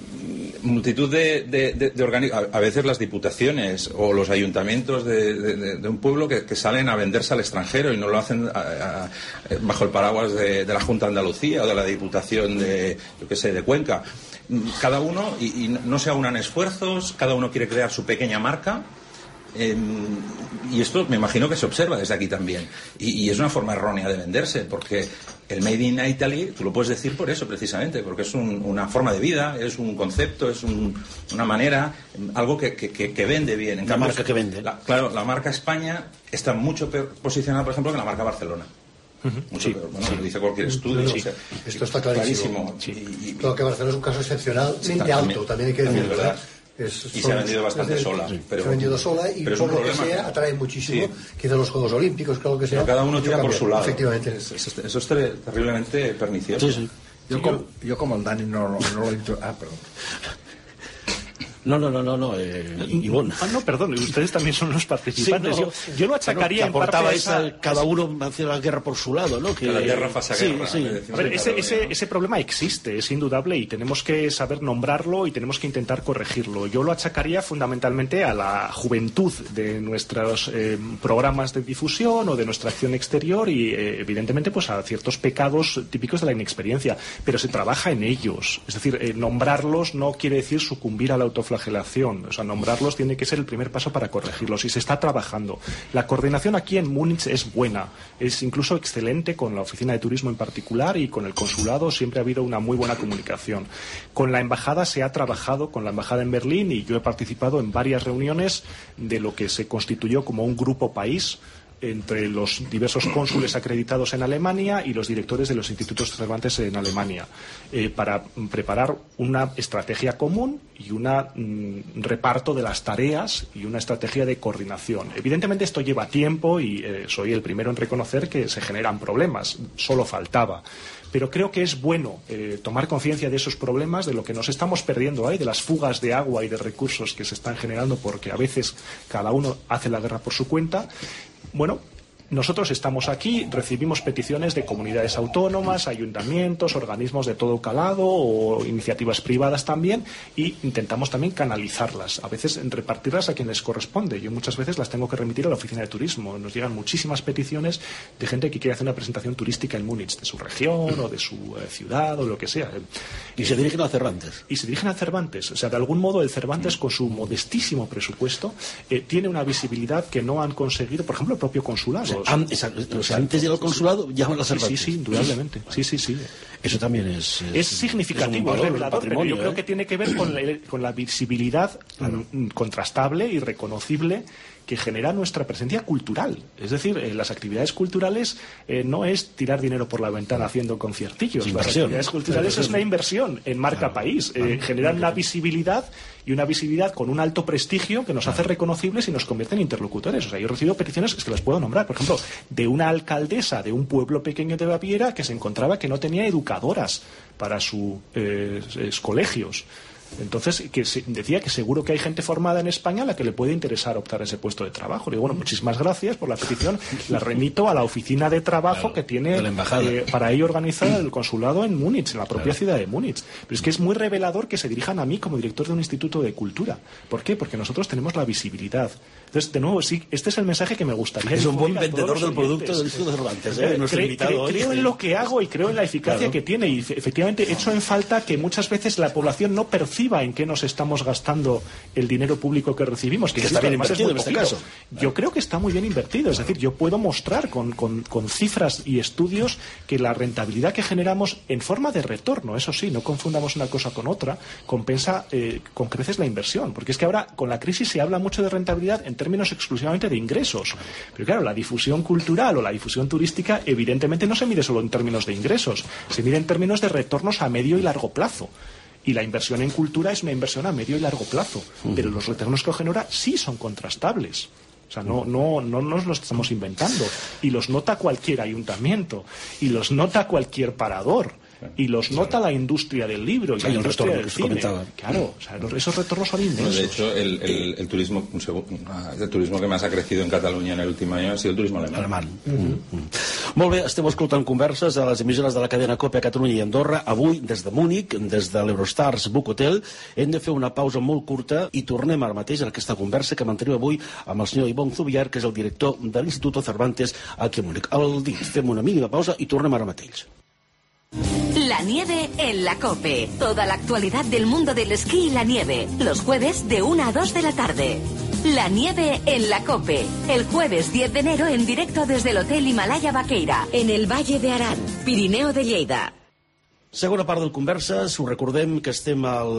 multitud de, de, de, de organismos, a, a veces las diputaciones o los ayuntamientos de, de, de un pueblo que, que salen a venderse al extranjero y no lo hacen a, a, bajo el paraguas de, de la Junta de Andalucía o de la Diputación de, yo qué sé, de Cuenca. Cada uno, y, y no se aunan esfuerzos, cada uno quiere crear su pequeña marca. Eh, y esto me imagino que se observa desde aquí también y, y es una forma errónea de venderse, porque el Made in Italy tú lo puedes decir por eso precisamente, porque es un, una forma de vida, es un concepto, es un, una manera, algo que, que, que vende bien. En la cambio, marca que vende. La, claro, la marca España está mucho peor posicionada, por ejemplo, que la marca Barcelona. Mucho Sí, peor. Bueno, sí. lo dice cualquier estudio. Sí. O sea, Esto está clarísimo. clarísimo. Sí. Y, claro que Barcelona es un caso excepcionalmente Sí, también, alto, también hay que también decirlo. es verdad. Es, Y son, se ha vendido bastante es decir, sola. sí, Pero, se ha vendido sola y pero es por un lo que problema sea que- atrae muchísimo. Sí. Quizá los Juegos Olímpicos, claro que sea. Pero cada uno mucho tira por cambia. su lado. Efectivamente. Eso, es- eso es ter- terriblemente pernicioso. Sí, sí. Yo, como, yo como el Dani no, no, no lo intro... Ah, perdón. No, no, no, no, no eh, Ivonne. Ah, no, perdón, ustedes también son los participantes. Sí, no. yo, yo lo achacaría Que en parte aportaba a esa... esa, cada uno hacía la guerra por su lado, ¿no? Que La guerra pasa sí, guerra. sí. me decimos A ver, en ese, Cataluña, ese, ¿no? ese problema existe, es indudable, y tenemos que saber nombrarlo y tenemos que intentar corregirlo. Yo lo achacaría fundamentalmente a la juventud de nuestros eh, programas de difusión o de nuestra acción exterior y, eh, evidentemente, pues a ciertos pecados típicos de la inexperiencia. Pero se trabaja en ellos. Es decir, eh, nombrarlos no quiere decir sucumbir a la autoflagelación. O sea, nombrarlos tiene que ser el primer paso para corregirlos, y se está trabajando. La coordinación aquí en Múnich es buena, es incluso excelente con la oficina de turismo en particular, y con el consulado siempre ha habido una muy buena comunicación. Con la embajada se ha trabajado, con la embajada en Berlín, y yo he participado en varias reuniones de lo que se constituyó como un grupo país entre los diversos cónsules acreditados en Alemania y los directores de los institutos Cervantes en Alemania, eh, para preparar una estrategia común y un mm, reparto de las tareas y una estrategia de coordinación. Evidentemente esto lleva tiempo y eh, soy el primero en reconocer que se generan problemas, solo faltaba. Pero creo que es bueno eh, tomar conciencia de esos problemas, de lo que nos estamos perdiendo ahí, de las fugas de agua y de recursos que se están generando porque a veces cada uno hace la guerra por su cuenta. Bueno, nosotros estamos aquí, recibimos peticiones de comunidades autónomas, ayuntamientos, organismos de todo calado o iniciativas privadas también, y intentamos también canalizarlas, a veces repartirlas a quien les corresponde. Yo muchas veces las tengo que remitir a la oficina de turismo. Nos llegan muchísimas peticiones de gente que quiere hacer una presentación turística en Múnich, de su región o de su eh, ciudad o lo que sea. Y se dirigen a Cervantes. Y se dirigen a Cervantes. O sea, de algún modo el Cervantes, con su modestísimo presupuesto, eh, tiene una visibilidad que no han conseguido, por ejemplo, el propio consulado. Sí. consulado. Antes, o sea, antes de ir al consulado llaman a Cervantes. Sí, sí, sí, indudablemente. Sí, sí, sí. Eso también es... Es, es significativo, es revelador, pero yo ¿eh? creo que tiene que ver con la, con la visibilidad claro. contrastable y reconocible que genera nuestra presencia cultural. Es decir, eh, las actividades culturales eh, no es tirar dinero por la ventana haciendo conciertillos. Las actividades culturales es una inversión en marca claro. país. Eh, generan una visibilidad y una visibilidad con un alto prestigio que nos hace reconocibles y nos convierte en interlocutores. O sea, yo he recibido peticiones, es que las puedo nombrar, por ejemplo, de una alcaldesa de un pueblo pequeño de Baviera que se encontraba que no tenía educadoras para sus eh, colegios. Entonces, que se, decía que seguro que hay gente formada en España a la que le puede interesar optar a ese puesto de trabajo. Le digo, bueno, muchísimas gracias por la petición. La remito a la oficina de trabajo claro, que tiene eh, para ello organizada el consulado en Múnich, en la propia claro. ciudad de Múnich. Pero es que es muy revelador que se dirijan a mí como director de un instituto de cultura. ¿Por qué? Porque nosotros tenemos la visibilidad. Entonces, de nuevo, sí, este es el mensaje que me gustaría. Es un buen vendedor del producto del Instituto Cervantes. ¿eh? Nuestro Cre invitado cre creo hoy. en lo que hago y creo en la eficacia claro. que tiene. Y efectivamente, echo en falta que muchas veces la población no perciba en qué nos estamos gastando el dinero público que recibimos. Que, que está bien invertido en este caso. Yo creo que está muy bien invertido. Es decir, yo puedo mostrar con, con, con cifras y estudios que la rentabilidad que generamos en forma de retorno, eso sí, no confundamos una cosa con otra, compensa eh, con creces la inversión. Porque es que ahora, con la crisis, se habla mucho de rentabilidad en términos exclusivamente de ingresos. Pero claro, la difusión cultural o la difusión turística evidentemente no se mide solo en términos de ingresos, se mide en términos de retornos a medio y largo plazo. Y la inversión en cultura es una inversión a medio y largo plazo. Pero los retornos que genera sí son contrastables. O sea, no, no, no nos los estamos inventando. Y los nota cualquier ayuntamiento. Y los nota cualquier parador. Y los nota la industria del libro y la industria del cine. Claro, o sea, los, esos retornos son inmensos. Bueno, de hecho, el, el, el turismo el turismo que más ha crecido en Cataluña en el último año ha sido el turismo alemán. alemán. Mm -hmm. Molt bé, estem escoltant converses a les emissores de la cadena COPE a Catalunya i Andorra. Avui, des de Múnich, des de l'Eurostars Book Hotel, hem de fer una pausa molt curta i tornem ara mateix a aquesta conversa que mantenim avui amb el senyor Ivonne Zubillaer, que és el director de l'Instituto Cervantes aquí a Múnich. Al dit, fem una mínima pausa i tornem ara mateix. La nieve en la COPE. Toda la actualidad del mundo del esquí y la nieve. Los jueves de una a dos de la tarde. La nieve en la COPE. El jueves diez de enero en directo desde el Hotel Himalaya Baqueira, en el Valle de Arán, Pirineo de Lleida. Segona part del Converses, us recordem que estem al,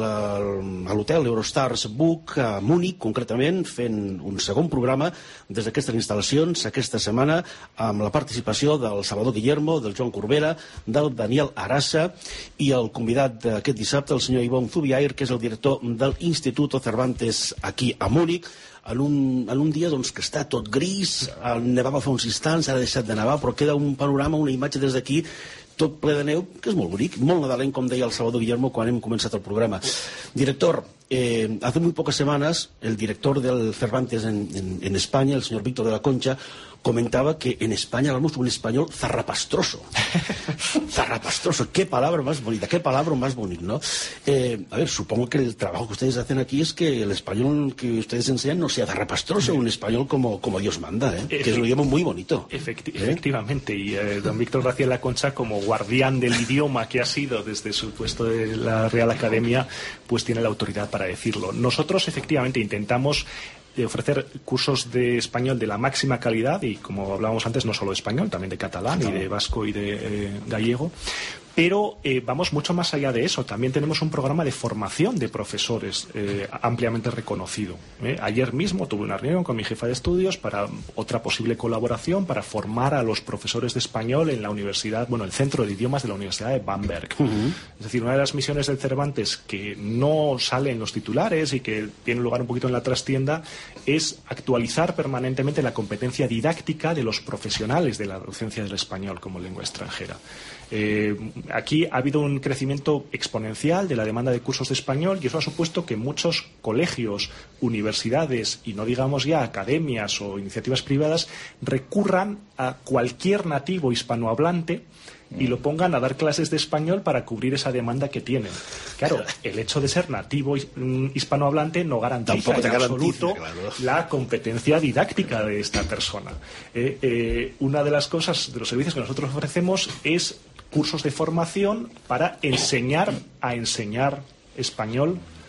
a l'hotel Eurostars Book a Múnich, concretament, fent un segon programa des d'aquestes instal·lacions aquesta setmana amb la participació del Salvador Guillermo, del Joan Corbera, del Daniel Arassa i el convidat d'aquest dissabte, el senyor Ivonne Zubillaer, que és el director del Instituto Cervantes aquí a Múnich, en un, en un dia doncs, que està tot gris, nevava fa uns instants, ara ha deixat de nevar, però queda un panorama, una imatge des d'aquí tot ple de neu, que és molt bonic, molt nadalenc, com deia el Salvador Guillermo quan hem començat el programa. Director, eh, hace muy pocas semanas el director del Cervantes en, en, en España, el señor Víctor de la Concha, comentaba que en España hablamos un español zarrapastroso. Zarrapastroso, qué palabra más bonita, qué palabra más bonita, ¿no? Eh, a ver, supongo que el trabajo que ustedes hacen aquí es que el español que ustedes enseñan no sea zarrapastroso, un español como, como Dios manda, ¿eh? Que es un idioma muy bonito. Efecti ¿eh? Efectivamente, y eh, don Víctor García de la Concha, como guardián del idioma que ha sido desde su puesto de la Real Academia, pues tiene la autoridad para decirlo. Nosotros, efectivamente, intentamos de ofrecer cursos de español de la máxima calidad y, como hablábamos antes, no solo de español, también de catalán y de vasco y de eh, gallego. Pero eh, vamos mucho más allá de eso. También tenemos un programa de formación de profesores eh, ampliamente reconocido. ¿eh? Ayer mismo tuve una reunión con mi jefa de estudios para otra posible colaboración para formar a los profesores de español en la universidad, bueno, el Centro de Idiomas de la Universidad de Bamberg. Uh-huh. Es decir, una de las misiones del Cervantes que no sale en los titulares y que tiene lugar un poquito en la trastienda es actualizar permanentemente la competencia didáctica de los profesionales de la docencia del español como lengua extranjera. Eh, aquí ha habido un crecimiento exponencial de la demanda de cursos de español y eso ha supuesto que muchos colegios, universidades y no digamos ya academias o iniciativas privadas recurran a cualquier nativo hispanohablante y lo pongan a dar clases de español para cubrir esa demanda que tienen. Claro, el hecho de ser nativo hispanohablante no garantiza en absoluto claro. la competencia didáctica de esta persona. Eh, eh, una de las cosas, de los servicios que nosotros ofrecemos es cursos de formación para enseñar a enseñar español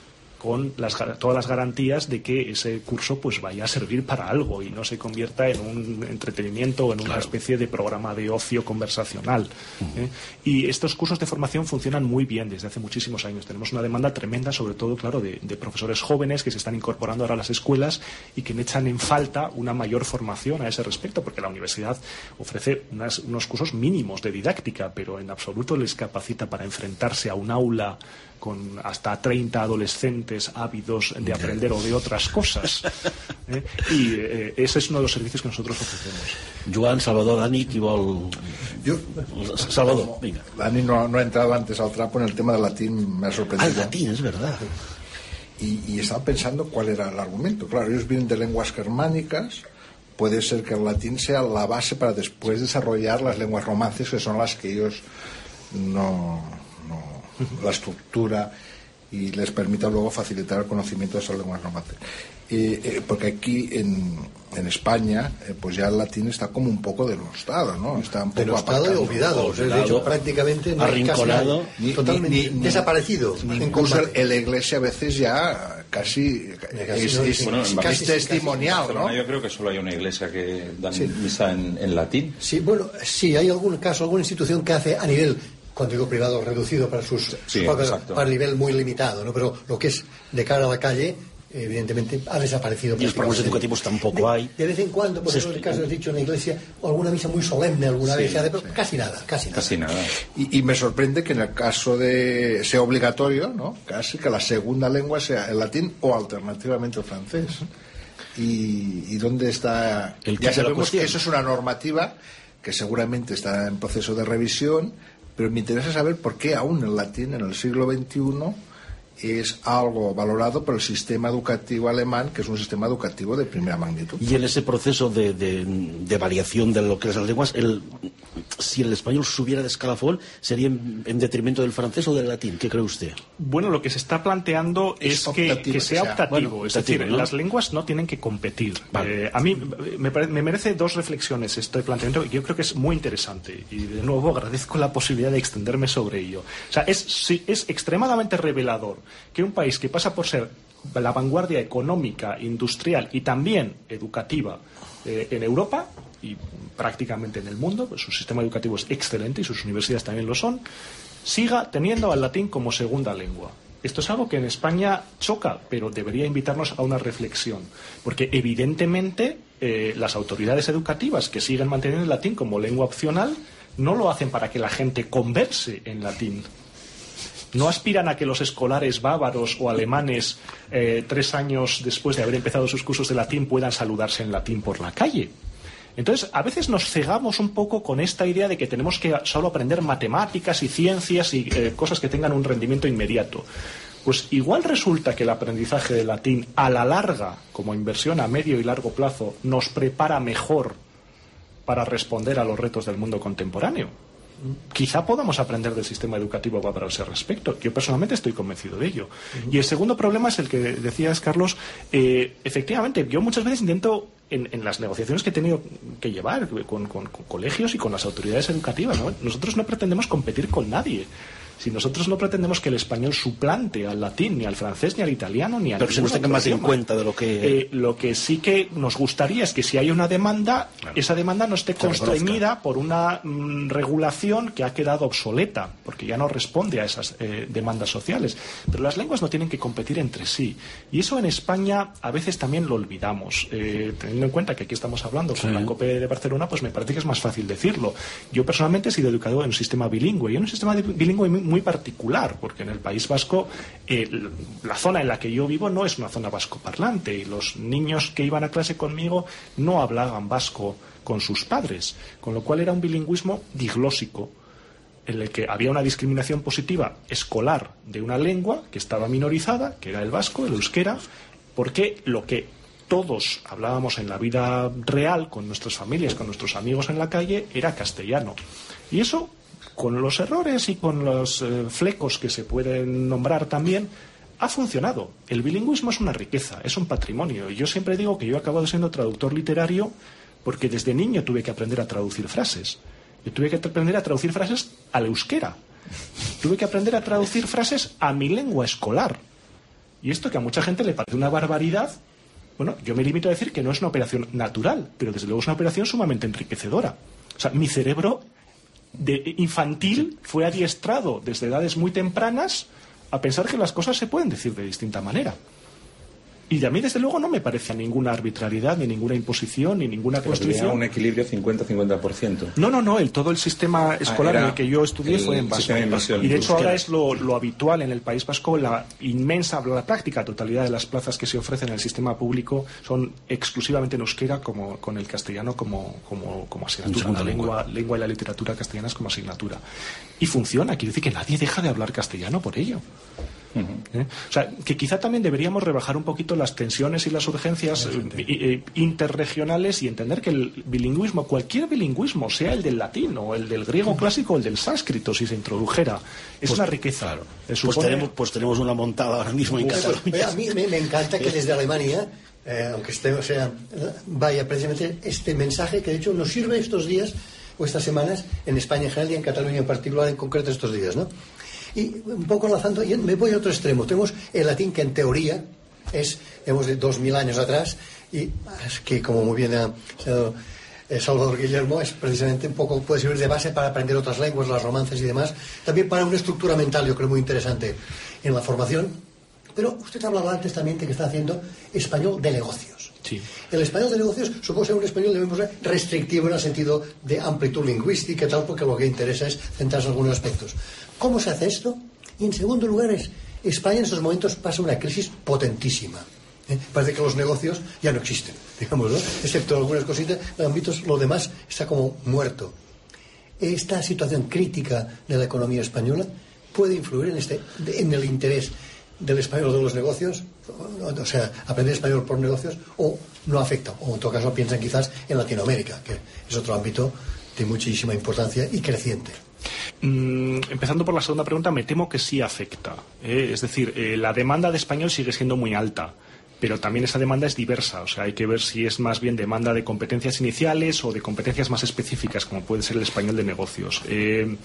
con las, todas las garantías de que ese curso pues vaya a servir para algo y no se convierta en un entretenimiento o en una claro. especie de programa de ocio conversacional. Uh-huh. ¿eh? Y estos cursos de formación funcionan muy bien desde hace muchísimos años. Tenemos una demanda tremenda, sobre todo, claro, de, de profesores jóvenes que se están incorporando ahora a las escuelas y que echan en falta una mayor formación a ese respecto, porque la universidad ofrece unas, unos cursos mínimos de didáctica, pero en absoluto les capacita para enfrentarse a un aula con hasta treinta adolescentes ávidos de aprender o de otras cosas. ¿eh? Y eh, ese es uno de los servicios que nosotros ofrecemos. Joan, Salvador, Dani, qui vol... Yo, Salvador, venga. Dani no, no ha entrado antes al trapo en el tema del latín, me ha sorprendido. Ah, el latín, es verdad. Y, y estaba pensando cuál era el argumento. Claro, ellos vienen de lenguas germánicas, puede ser que el latín sea la base para después desarrollar las lenguas romances, que son las que ellos no, no la estructura y les permita luego facilitar el conocimiento de esas lenguas romances. Eh, eh, porque aquí en, en España eh, pues ya el latín está como un poco denostado, ¿no? Está un poco denostado y olvidado, olvidado, de hecho prácticamente no arrinconado, ni, totalmente ni, ni, desaparecido. Ni, incluso en la iglesia a veces ya casi, casi es, es, bueno, es casi testimonial, ¿no? Yo creo que solo hay una iglesia que da sí. misa en, en latín. Sí, bueno, sí, hay algún caso, alguna institución que hace a nivel, cuando digo privado, reducido para sus sí, para, para el nivel muy limitado, ¿no? Pero lo que es de cara a la calle, evidentemente ha desaparecido. Y los programas educativos tampoco hay. De vez en cuando, por ejemplo, en el caso has dicho en la iglesia, o alguna misa muy solemne alguna sí, vez se hace, pero sí. casi nada, casi nada. Casi nada. Y, y me sorprende que en el caso de sea obligatorio, ¿no? Casi que la segunda lengua sea el latín o alternativamente el francés. Y, y dónde está. El ya sabemos que eso es una normativa que seguramente está en proceso de revisión, pero me interesa saber por qué aún el latín en el siglo veintiuno es algo valorado por el sistema educativo alemán, que es un sistema educativo de primera magnitud. Y en ese proceso de, de, de variación de lo que es las lenguas, el, si el español subiera de escalafón, ¿sería en, en detrimento del francés o del latín? ¿Qué cree usted? Bueno, lo que se está planteando es, es que, que sea optativo. Bueno, es optativo, decir, ¿no? Las lenguas no tienen que competir. Vale. Eh, a mí me, me merece dos reflexiones este planteamiento, y yo creo que es muy interesante. Y de nuevo agradezco la posibilidad de extenderme sobre ello. O sea, es, sí, es extremadamente revelador que un país que pasa por ser la vanguardia económica, industrial y también educativa eh, en Europa y prácticamente en el mundo, pues su sistema educativo es excelente y sus universidades también lo son, siga teniendo al latín como segunda lengua. Esto es algo que en España choca, pero debería invitarnos a una reflexión, porque evidentemente eh, las autoridades educativas que siguen manteniendo el latín como lengua opcional no lo hacen para que la gente converse en latín. No aspiran a que los escolares bávaros o alemanes, eh, tres años después de haber empezado sus cursos de latín, puedan saludarse en latín por la calle. Entonces, a veces nos cegamos un poco con esta idea de que tenemos que solo aprender matemáticas y ciencias y eh, cosas que tengan un rendimiento inmediato. Pues igual resulta que el aprendizaje de latín, a la larga, como inversión a medio y largo plazo, nos prepara mejor para responder a los retos del mundo contemporáneo. Quizá podamos aprender del sistema educativo para ese respecto. Yo personalmente estoy convencido de ello. Uh-huh. Y el segundo problema es el que decías, Carlos. Eh, efectivamente, yo muchas veces intento, en, en las negociaciones que he tenido que llevar con, con, con colegios y con las autoridades educativas, ¿no? Nosotros no pretendemos competir con nadie. Si nosotros no pretendemos que el español suplante al latín, ni al francés, ni al italiano, ni al pero se nos tenga más en cuenta de lo que... Eh, lo que sí que nos gustaría es que si hay una demanda, claro, esa demanda no esté constreñida por una mm, regulación que ha quedado obsoleta, porque ya no responde a esas eh, demandas sociales. Pero las lenguas no tienen que competir entre sí. Y eso en España a veces también lo olvidamos. Eh, teniendo en cuenta que aquí estamos hablando con sí. la COPE de Barcelona, pues me parece que es más fácil decirlo. Yo personalmente he sido educado en un sistema bilingüe, y en un sistema bilingüe muy muy particular, porque en el País Vasco eh, la zona en la que yo vivo no es una zona vascoparlante y los niños que iban a clase conmigo no hablaban vasco con sus padres, con lo cual era un bilingüismo diglósico en el que había una discriminación positiva escolar de una lengua que estaba minorizada, que era el vasco, el euskera, porque lo que todos hablábamos en la vida real con nuestras familias, con nuestros amigos en la calle, era castellano. Y eso, con los errores y con los eh, flecos que se pueden nombrar también, ha funcionado. El bilingüismo es una riqueza, es un patrimonio. Y yo siempre digo que yo he acabado siendo traductor literario porque desde niño tuve que aprender a traducir frases. Yo tuve que aprender a traducir frases al euskera. Tuve que aprender a traducir frases a mi lengua escolar. Y esto, que a mucha gente le parece una barbaridad, bueno, yo me limito a decir que no es una operación natural, pero desde luego es una operación sumamente enriquecedora. O sea, mi cerebro de infantil fue adiestrado desde edades muy tempranas a pensar que las cosas se pueden decir de distinta manera. Y a mí, desde luego, no me parece ninguna arbitrariedad, ni ninguna imposición, ni ninguna Pero construcción. un equilibrio cincuenta a cincuenta por ciento. No, no, no. El, todo el sistema escolar Ah, en el que yo estudié fue en vasco. Y de hecho ahora es lo, lo habitual en el País Vasco. La inmensa, la práctica totalidad de las plazas que se ofrecen en el sistema público son exclusivamente en euskera, como con el castellano como, como, como asignatura. La lengua, lengua y la literatura castellanas como asignatura. Y funciona. Quiere decir que nadie deja de hablar castellano por ello. Uh-huh. ¿Eh? O sea, que quizá también deberíamos rebajar un poquito las tensiones y las urgencias eh, eh, interregionales y entender que el bilingüismo, cualquier bilingüismo, sea el del latín o el del griego clásico o el del sánscrito, si se introdujera, es pues, una riqueza. Claro. Pues, supone... tenemos, pues tenemos una montada ahora mismo en Cataluña. Pues, a mí me, me encanta que desde Alemania, eh, aunque esté, o sea, vaya precisamente este mensaje que de hecho nos sirve estos días o estas semanas en España en general y en Cataluña en particular, en concreto estos días, ¿no? Y un poco enlazando, y me voy a otro extremo. Tenemos el latín, que en teoría es, hemos de dos mil años atrás, y es que, como muy bien ha eh, Salvador Guillermo, es precisamente un poco, puede servir de base para aprender otras lenguas, las romances y demás. También para una estructura mental, yo creo, muy interesante en la formación. Pero usted ha hablado antes también de que está haciendo español de negocios. Sí. El español de negocios supongo ser un español, debemos ser restrictivo en el sentido de amplitud lingüística y tal, porque lo que interesa es centrarse en algunos aspectos. ¿Cómo se hace esto? Y en segundo lugar es, España en estos momentos pasa una crisis potentísima. ¿Eh? Parece que los negocios ya no existen, digamos, ¿no? Excepto algunas cositas, los ámbitos, lo demás está como muerto. Esta situación crítica de la economía española puede influir en, este, en el interés del español de los negocios, o sea, aprender español por negocios, o no afecta, o en todo caso piensan quizás en Latinoamérica, que es otro ámbito de muchísima importancia y creciente. Mm, empezando por la segunda pregunta, me temo que sí afecta. ¿eh? Es decir, eh, la demanda de español sigue siendo muy alta, pero también esa demanda es diversa. O sea, hay que ver si es más bien demanda de competencias iniciales o de competencias más específicas, como puede ser el español de negocios. Eh,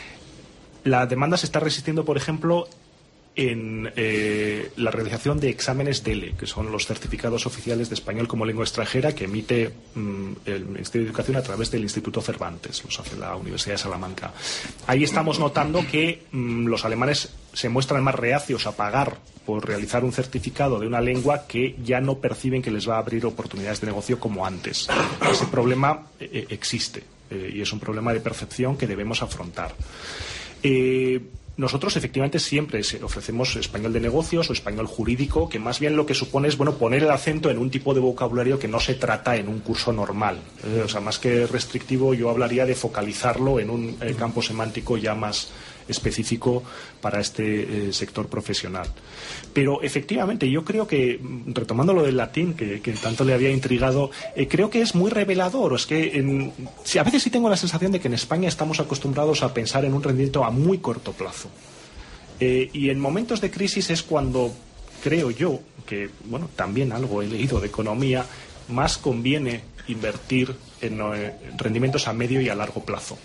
la demanda se está resistiendo, por ejemplo, en eh, la realización de exámenes D E L E, que son los certificados oficiales de español como lengua extranjera que emite mm, el Ministerio de Educación a través del Instituto Cervantes, los hace la Universidad de Salamanca. Ahí estamos notando que mm, los alemanes se muestran más reacios a pagar por realizar un certificado de una lengua que ya no perciben que les va a abrir oportunidades de negocio como antes. Ese problema eh, existe eh, y es un problema de percepción que debemos afrontar. Eh, Nosotros, efectivamente, siempre ofrecemos español de negocios o español jurídico, que más bien lo que supone es, bueno, poner el acento en un tipo de vocabulario que no se trata en un curso normal. Eh, o sea, más que restrictivo, yo hablaría de focalizarlo en un eh, campo semántico ya más específico para este eh, sector profesional. Pero, efectivamente, yo creo que, retomando lo del latín, que, que tanto le había intrigado, eh, creo que es muy revelador. Es que en, sí, a veces sí tengo la sensación de que en España estamos acostumbrados a pensar en un rendimiento a muy corto plazo. Eh, y en momentos de crisis es cuando creo yo que, bueno, también algo he leído de economía, más conviene invertir en eh, rendimientos a medio y a largo plazo.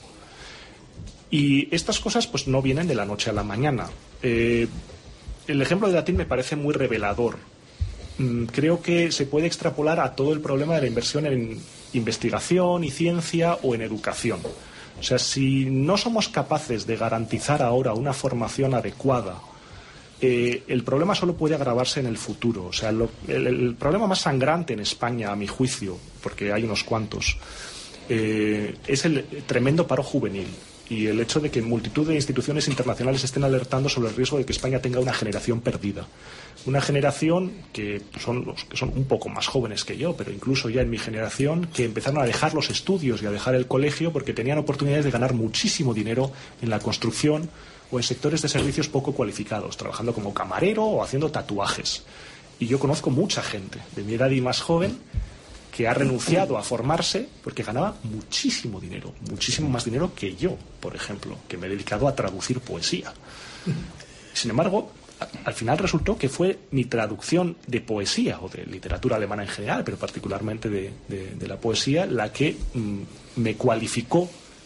Y estas cosas pues no vienen de la noche a la mañana. Eh, el ejemplo de latín me parece muy revelador. Mm, creo que se puede extrapolar a todo el problema de la inversión en investigación y ciencia o en educación. O sea, si no somos capaces de garantizar ahora una formación adecuada, eh, el problema solo puede agravarse en el futuro. O sea, lo, el, el problema más sangrante en España, a mi juicio, porque hay unos cuantos, eh, es el tremendo paro juvenil. Y el hecho de que multitud de instituciones internacionales estén alertando sobre el riesgo de que España tenga una generación perdida. Una generación que son los que son un poco más jóvenes que yo, pero incluso ya en mi generación, que empezaron a dejar los estudios y a dejar el colegio porque tenían oportunidades de ganar muchísimo dinero en la construcción o en sectores de servicios poco cualificados, trabajando como camarero o haciendo tatuajes. Y yo conozco mucha gente de mi edad y más joven que ha renunciado a formarse porque ganaba muchísimo dinero, muchísimo más dinero que yo, por ejemplo, que me he dedicado a traducir poesía. Sin embargo, al final resultó que fue mi traducción de poesía, o de literatura alemana en general, pero particularmente de, de, de la poesía, la que mmm, me cualificó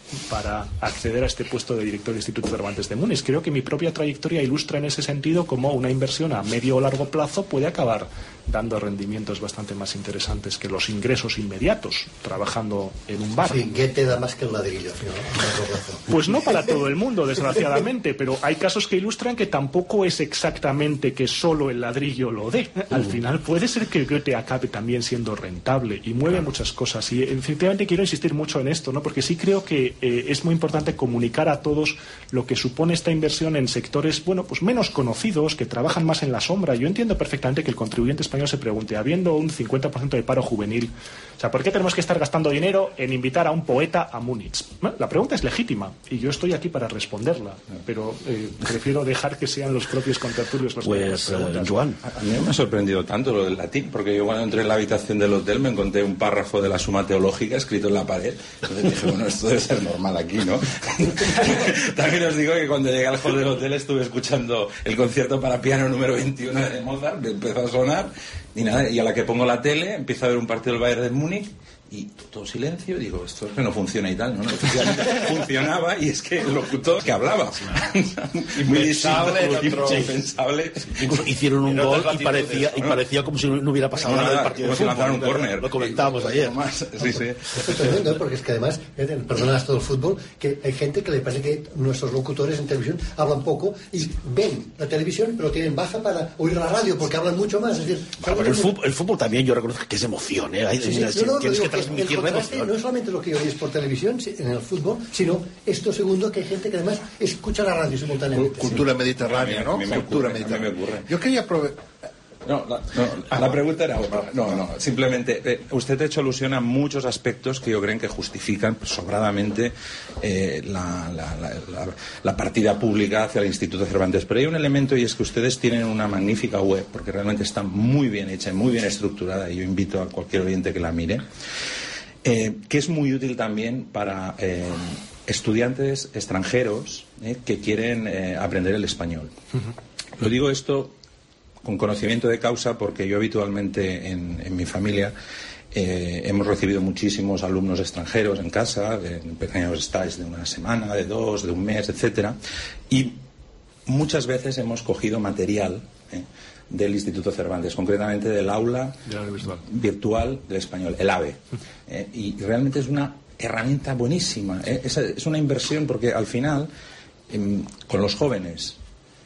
para acceder a este puesto de director del Instituto Cervantes de Múnich. Creo que mi propia trayectoria ilustra en ese sentido cómo una inversión a medio o largo plazo puede acabar dando rendimientos bastante más interesantes que los ingresos inmediatos trabajando en un bar. Sí, Goethe da más que el ladrillo, ¿no? Pues no para todo el mundo, desgraciadamente, pero hay casos que ilustran que tampoco es exactamente que solo el ladrillo lo dé. Al final puede ser que Goethe acabe también siendo rentable y mueve muchas cosas. Y efectivamente quiero insistir mucho en esto, ¿no? Porque sí creo que eh, es muy importante comunicar a todos lo que supone esta inversión en sectores, bueno, pues menos conocidos, que trabajan más en la sombra. Yo entiendo perfectamente que el contribuyente español se pregunte, habiendo un cincuenta por ciento de paro juvenil, o sea, ¿por qué tenemos que estar gastando dinero en invitar a un poeta a Múnich? Bueno, la pregunta es legítima y yo estoy aquí para responderla, pero eh, prefiero dejar que sean los propios contertulios los pues, que uh, Joan. A mí me ha sorprendido tanto lo del latín, porque yo cuando entré en la habitación del hotel me encontré un párrafo de la Suma Teológica escrito en la pared. Entonces dije, bueno, esto debe ser normal aquí, ¿no? También os digo que cuando llegué al hall del hotel estuve escuchando el concierto para piano número veintiuno de Mozart, me empezó a sonar y nada, y a la que pongo la tele empiezo a ver un partido del Bayern de Múnich y todo silencio, digo, esto es que no funciona y tal, ¿no? no funcionaba y es que el locutor que hablaba impensable, impensable. Hicieron un gol y parecía, y parecía como si no hubiera pasado nada del partido de fútbol. Un córner. Lo comentábamos ayer. Sí, sí. Esto es tremendo, ¿eh? Porque es que además, perdonas todo el fútbol, que hay gente que le parece que nuestros locutores en televisión hablan poco y ven la televisión, pero tienen baja para oír la radio porque hablan mucho más. Es decir, bueno, pero el fútbol, el fútbol también yo reconozco que es emoción, ¿eh? Hay, sí, sí. mira, No, no, tienes que que transmitir el contraste no es solamente lo que oyes por televisión en el fútbol, sino esto segundo que hay gente que además escucha la radio simultáneamente. Cultura mediterránea, ¿no? Cultura mediterránea. Yo quería aprovechar. No, la, no, la pregunta era otra. No, no, simplemente eh, usted ha hecho alusión a muchos aspectos que yo creo que justifican sobradamente eh, la, la, la, la, la partida pública hacia el Instituto Cervantes. Pero hay un elemento y es que ustedes tienen una magnífica web, porque realmente está muy bien hecha y muy bien estructurada, y yo invito a cualquier oyente que la mire, eh, que es muy útil también para eh, estudiantes extranjeros eh, que quieren eh, aprender el español. Uh-huh. Lo digo esto con conocimiento de causa porque yo habitualmente en, en mi familia eh, hemos recibido muchísimos alumnos extranjeros en casa, en pequeños estáis de una semana, de dos, de un mes, etcétera, y muchas veces hemos cogido material eh, del Instituto Cervantes, concretamente del aula virtual. virtual del español, el AVE, eh, y realmente es una herramienta buenísima, eh, es, es una inversión porque al final eh, con los jóvenes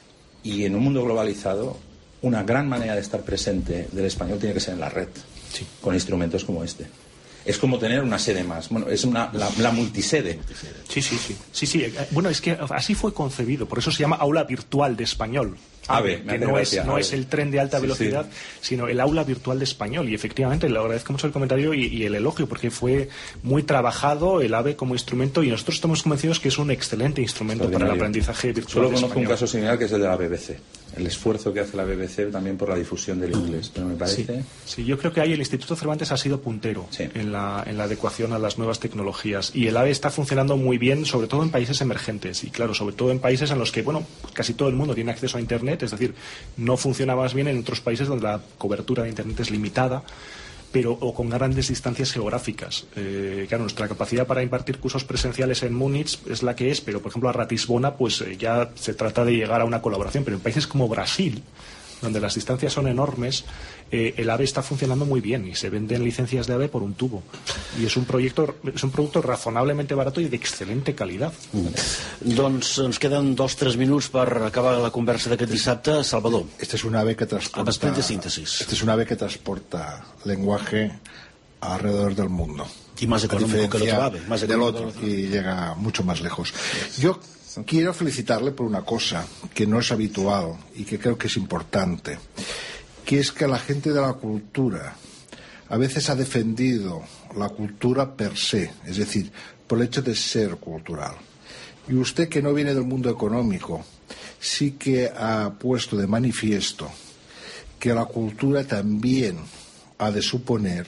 y en un mundo globalizado, una gran manera de estar presente del español tiene que ser en la red, sí, con instrumentos como este. Es como tener una sede más. Bueno, es una, la, la multisede. Sí, sí, sí, sí, sí. Bueno, es que así fue concebido. Por eso se llama aula virtual de español. AVE, que no es, no es el tren de alta sí, velocidad, sí, sino el aula virtual de español. Y efectivamente le agradezco mucho el comentario y, y el elogio, porque fue muy trabajado el AVE como instrumento y nosotros estamos convencidos que es un excelente instrumento para el aprendizaje virtual. Solo conozco español. Un caso similar que es el de la B B C. El esfuerzo que hace la B B C también por la difusión del inglés. Pero me parece... Sí, sí, yo creo que ahí el Instituto Cervantes ha sido puntero sí. en, la, en la adecuación a las nuevas tecnologías. Y el AVE está funcionando muy bien, sobre todo en países emergentes. Y claro, sobre todo en países en los que, bueno, casi todo el mundo tiene acceso a Internet, es decir, no funciona más bien en otros países donde la cobertura de Internet es limitada, pero o con grandes distancias geográficas. Eh, claro, nuestra capacidad para impartir cursos presenciales en Múnich es la que es, pero por ejemplo a Ratisbona pues eh, ya se trata de llegar a una colaboración, pero en países como Brasil, donde las distancias son enormes, eh, el AVE está funcionando muy bien y se venden licencias de AVE por un tubo. Y es un proyecto, es un producto razonablemente barato y de excelente calidad. Mm. Doncs ens queden dos tres minuts per acabar la conversa d'aquest dissabte. Salvador. Este es un ave que transporta... de síntesis. Este es un ave que transporta lenguaje alrededor del mundo. Y más económico que el otro ave. Más del otro, y llega mucho más lejos. Yo quiero felicitarle por una cosa que no es habitual y que creo que es importante, que es que la gente de la cultura a veces ha defendido la cultura per se, es decir, por el hecho de ser cultural. Y usted, que no viene del mundo económico, sí que ha puesto de manifiesto que la cultura también ha de suponer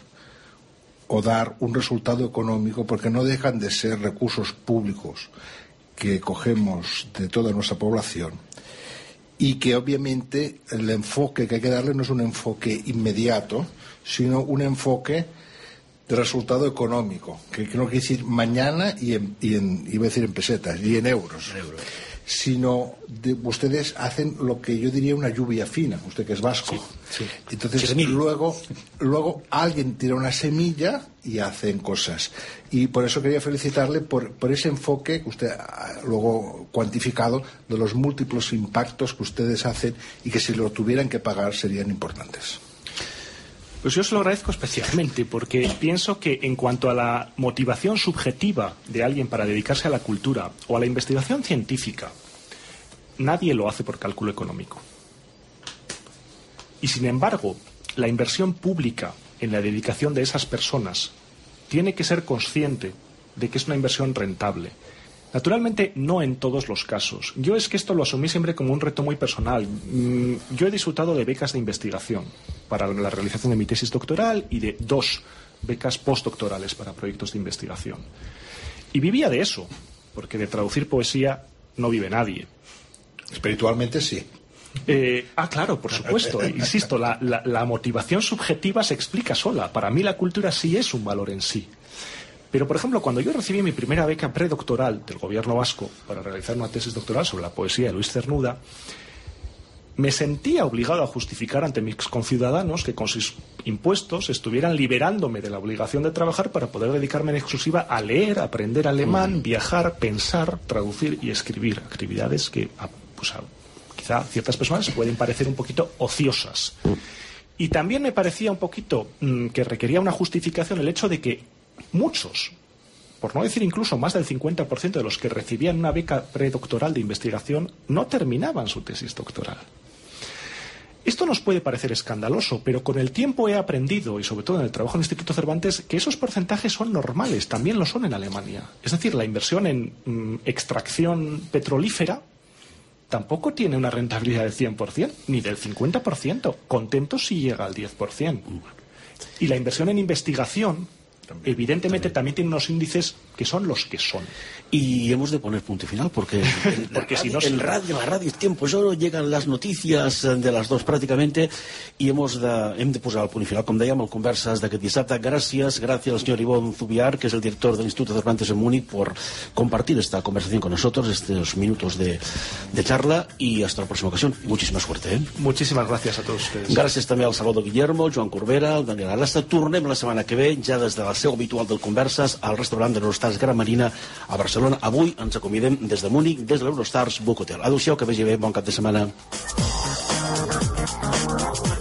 o dar un resultado económico, porque no dejan de ser recursos públicos que cogemos de toda nuestra población, y que obviamente el enfoque que hay que darle no es un enfoque inmediato, sino un enfoque de resultado económico, que, que no quiere decir mañana y en, y en, iba a decir en pesetas y en euros, Euro. sino de, ustedes hacen lo que yo diría una lluvia fina, usted que es vasco. Sí, sí. Entonces sí, luego, luego alguien tira una semilla y hacen cosas. Y por eso quería felicitarle por, por ese enfoque que usted ha luego cuantificado de los múltiples impactos que ustedes hacen y que si lo tuvieran que pagar serían importantes. Pues yo se lo agradezco especialmente porque pienso que en cuanto a la motivación subjetiva de alguien para dedicarse a la cultura o a la investigación científica, nadie lo hace por cálculo económico. Y sin embargo, la inversión pública en la dedicación de esas personas tiene que ser consciente de que es una inversión rentable. Naturalmente, no en todos los casos. Yo es que esto lo asumí siempre como un reto muy personal. Yo he disfrutado de becas de investigación para la realización de mi tesis doctoral y de dos becas postdoctorales para proyectos de investigación. Y vivía de eso, porque de traducir poesía no vive nadie. Espiritualmente sí. Eh, ah, claro, por supuesto. Insisto, la, la, la motivación subjetiva se explica sola. Para mí la cultura sí es un valor en sí. Pero, por ejemplo, cuando yo recibí mi primera beca predoctoral del gobierno vasco para realizar una tesis doctoral sobre la poesía de Luis Cernuda, me sentía obligado a justificar ante mis conciudadanos que con sus impuestos estuvieran liberándome de la obligación de trabajar para poder dedicarme en exclusiva a leer, a aprender alemán, mm. viajar, pensar, traducir y escribir. Actividades que, pues, a, quizá a ciertas personas pueden parecer un poquito ociosas. Y también me parecía un poquito mmm, que requería una justificación el hecho de que muchos, por no decir incluso más del cincuenta por ciento de los que recibían una beca predoctoral de investigación, no terminaban su tesis doctoral. Esto nos puede parecer escandaloso, pero con el tiempo he aprendido, y sobre todo en el trabajo en el Instituto Cervantes, que esos porcentajes son normales, también lo son en Alemania. Es decir, la inversión en mm, extracción petrolífera tampoco tiene una rentabilidad del cien por ciento, ni del cincuenta por ciento. Contentos si llega al diez por ciento. Y la inversión en investigación, También, evidentemente también. también tiene unos índices que son los que son. Y hemos de poner punto final porque, el, porque si no el radio, la radio es tiempo solo, llegan las noticias de las dos prácticamente i hemos de, hem de posar el punt final, com dèiem, el Converses d'aquest dissabte. Gràcies, gràcies al señor Ivonne Zubiar, que es el director del Instituto Cervantes en Múnich, por compartir esta conversación con nosotros, estos minutos de, de charla, y hasta la próxima ocasión. Muchísima suerte. ¿eh? Muchísimas gracias a todos ustedes. Gràcies també al Salvador Guillermo, Joan Corbera, el Daniel Arasta. Tornem la setmana que ve, ja des de la seu habitual del Converses, al restaurant de l'Eurostars Gran Marina a Barcelona. Avui ens acomidem des de Múnich, des de l'Eurostars Book Hotel. Adéu-siau, que vagi bé, bon cap de setmana.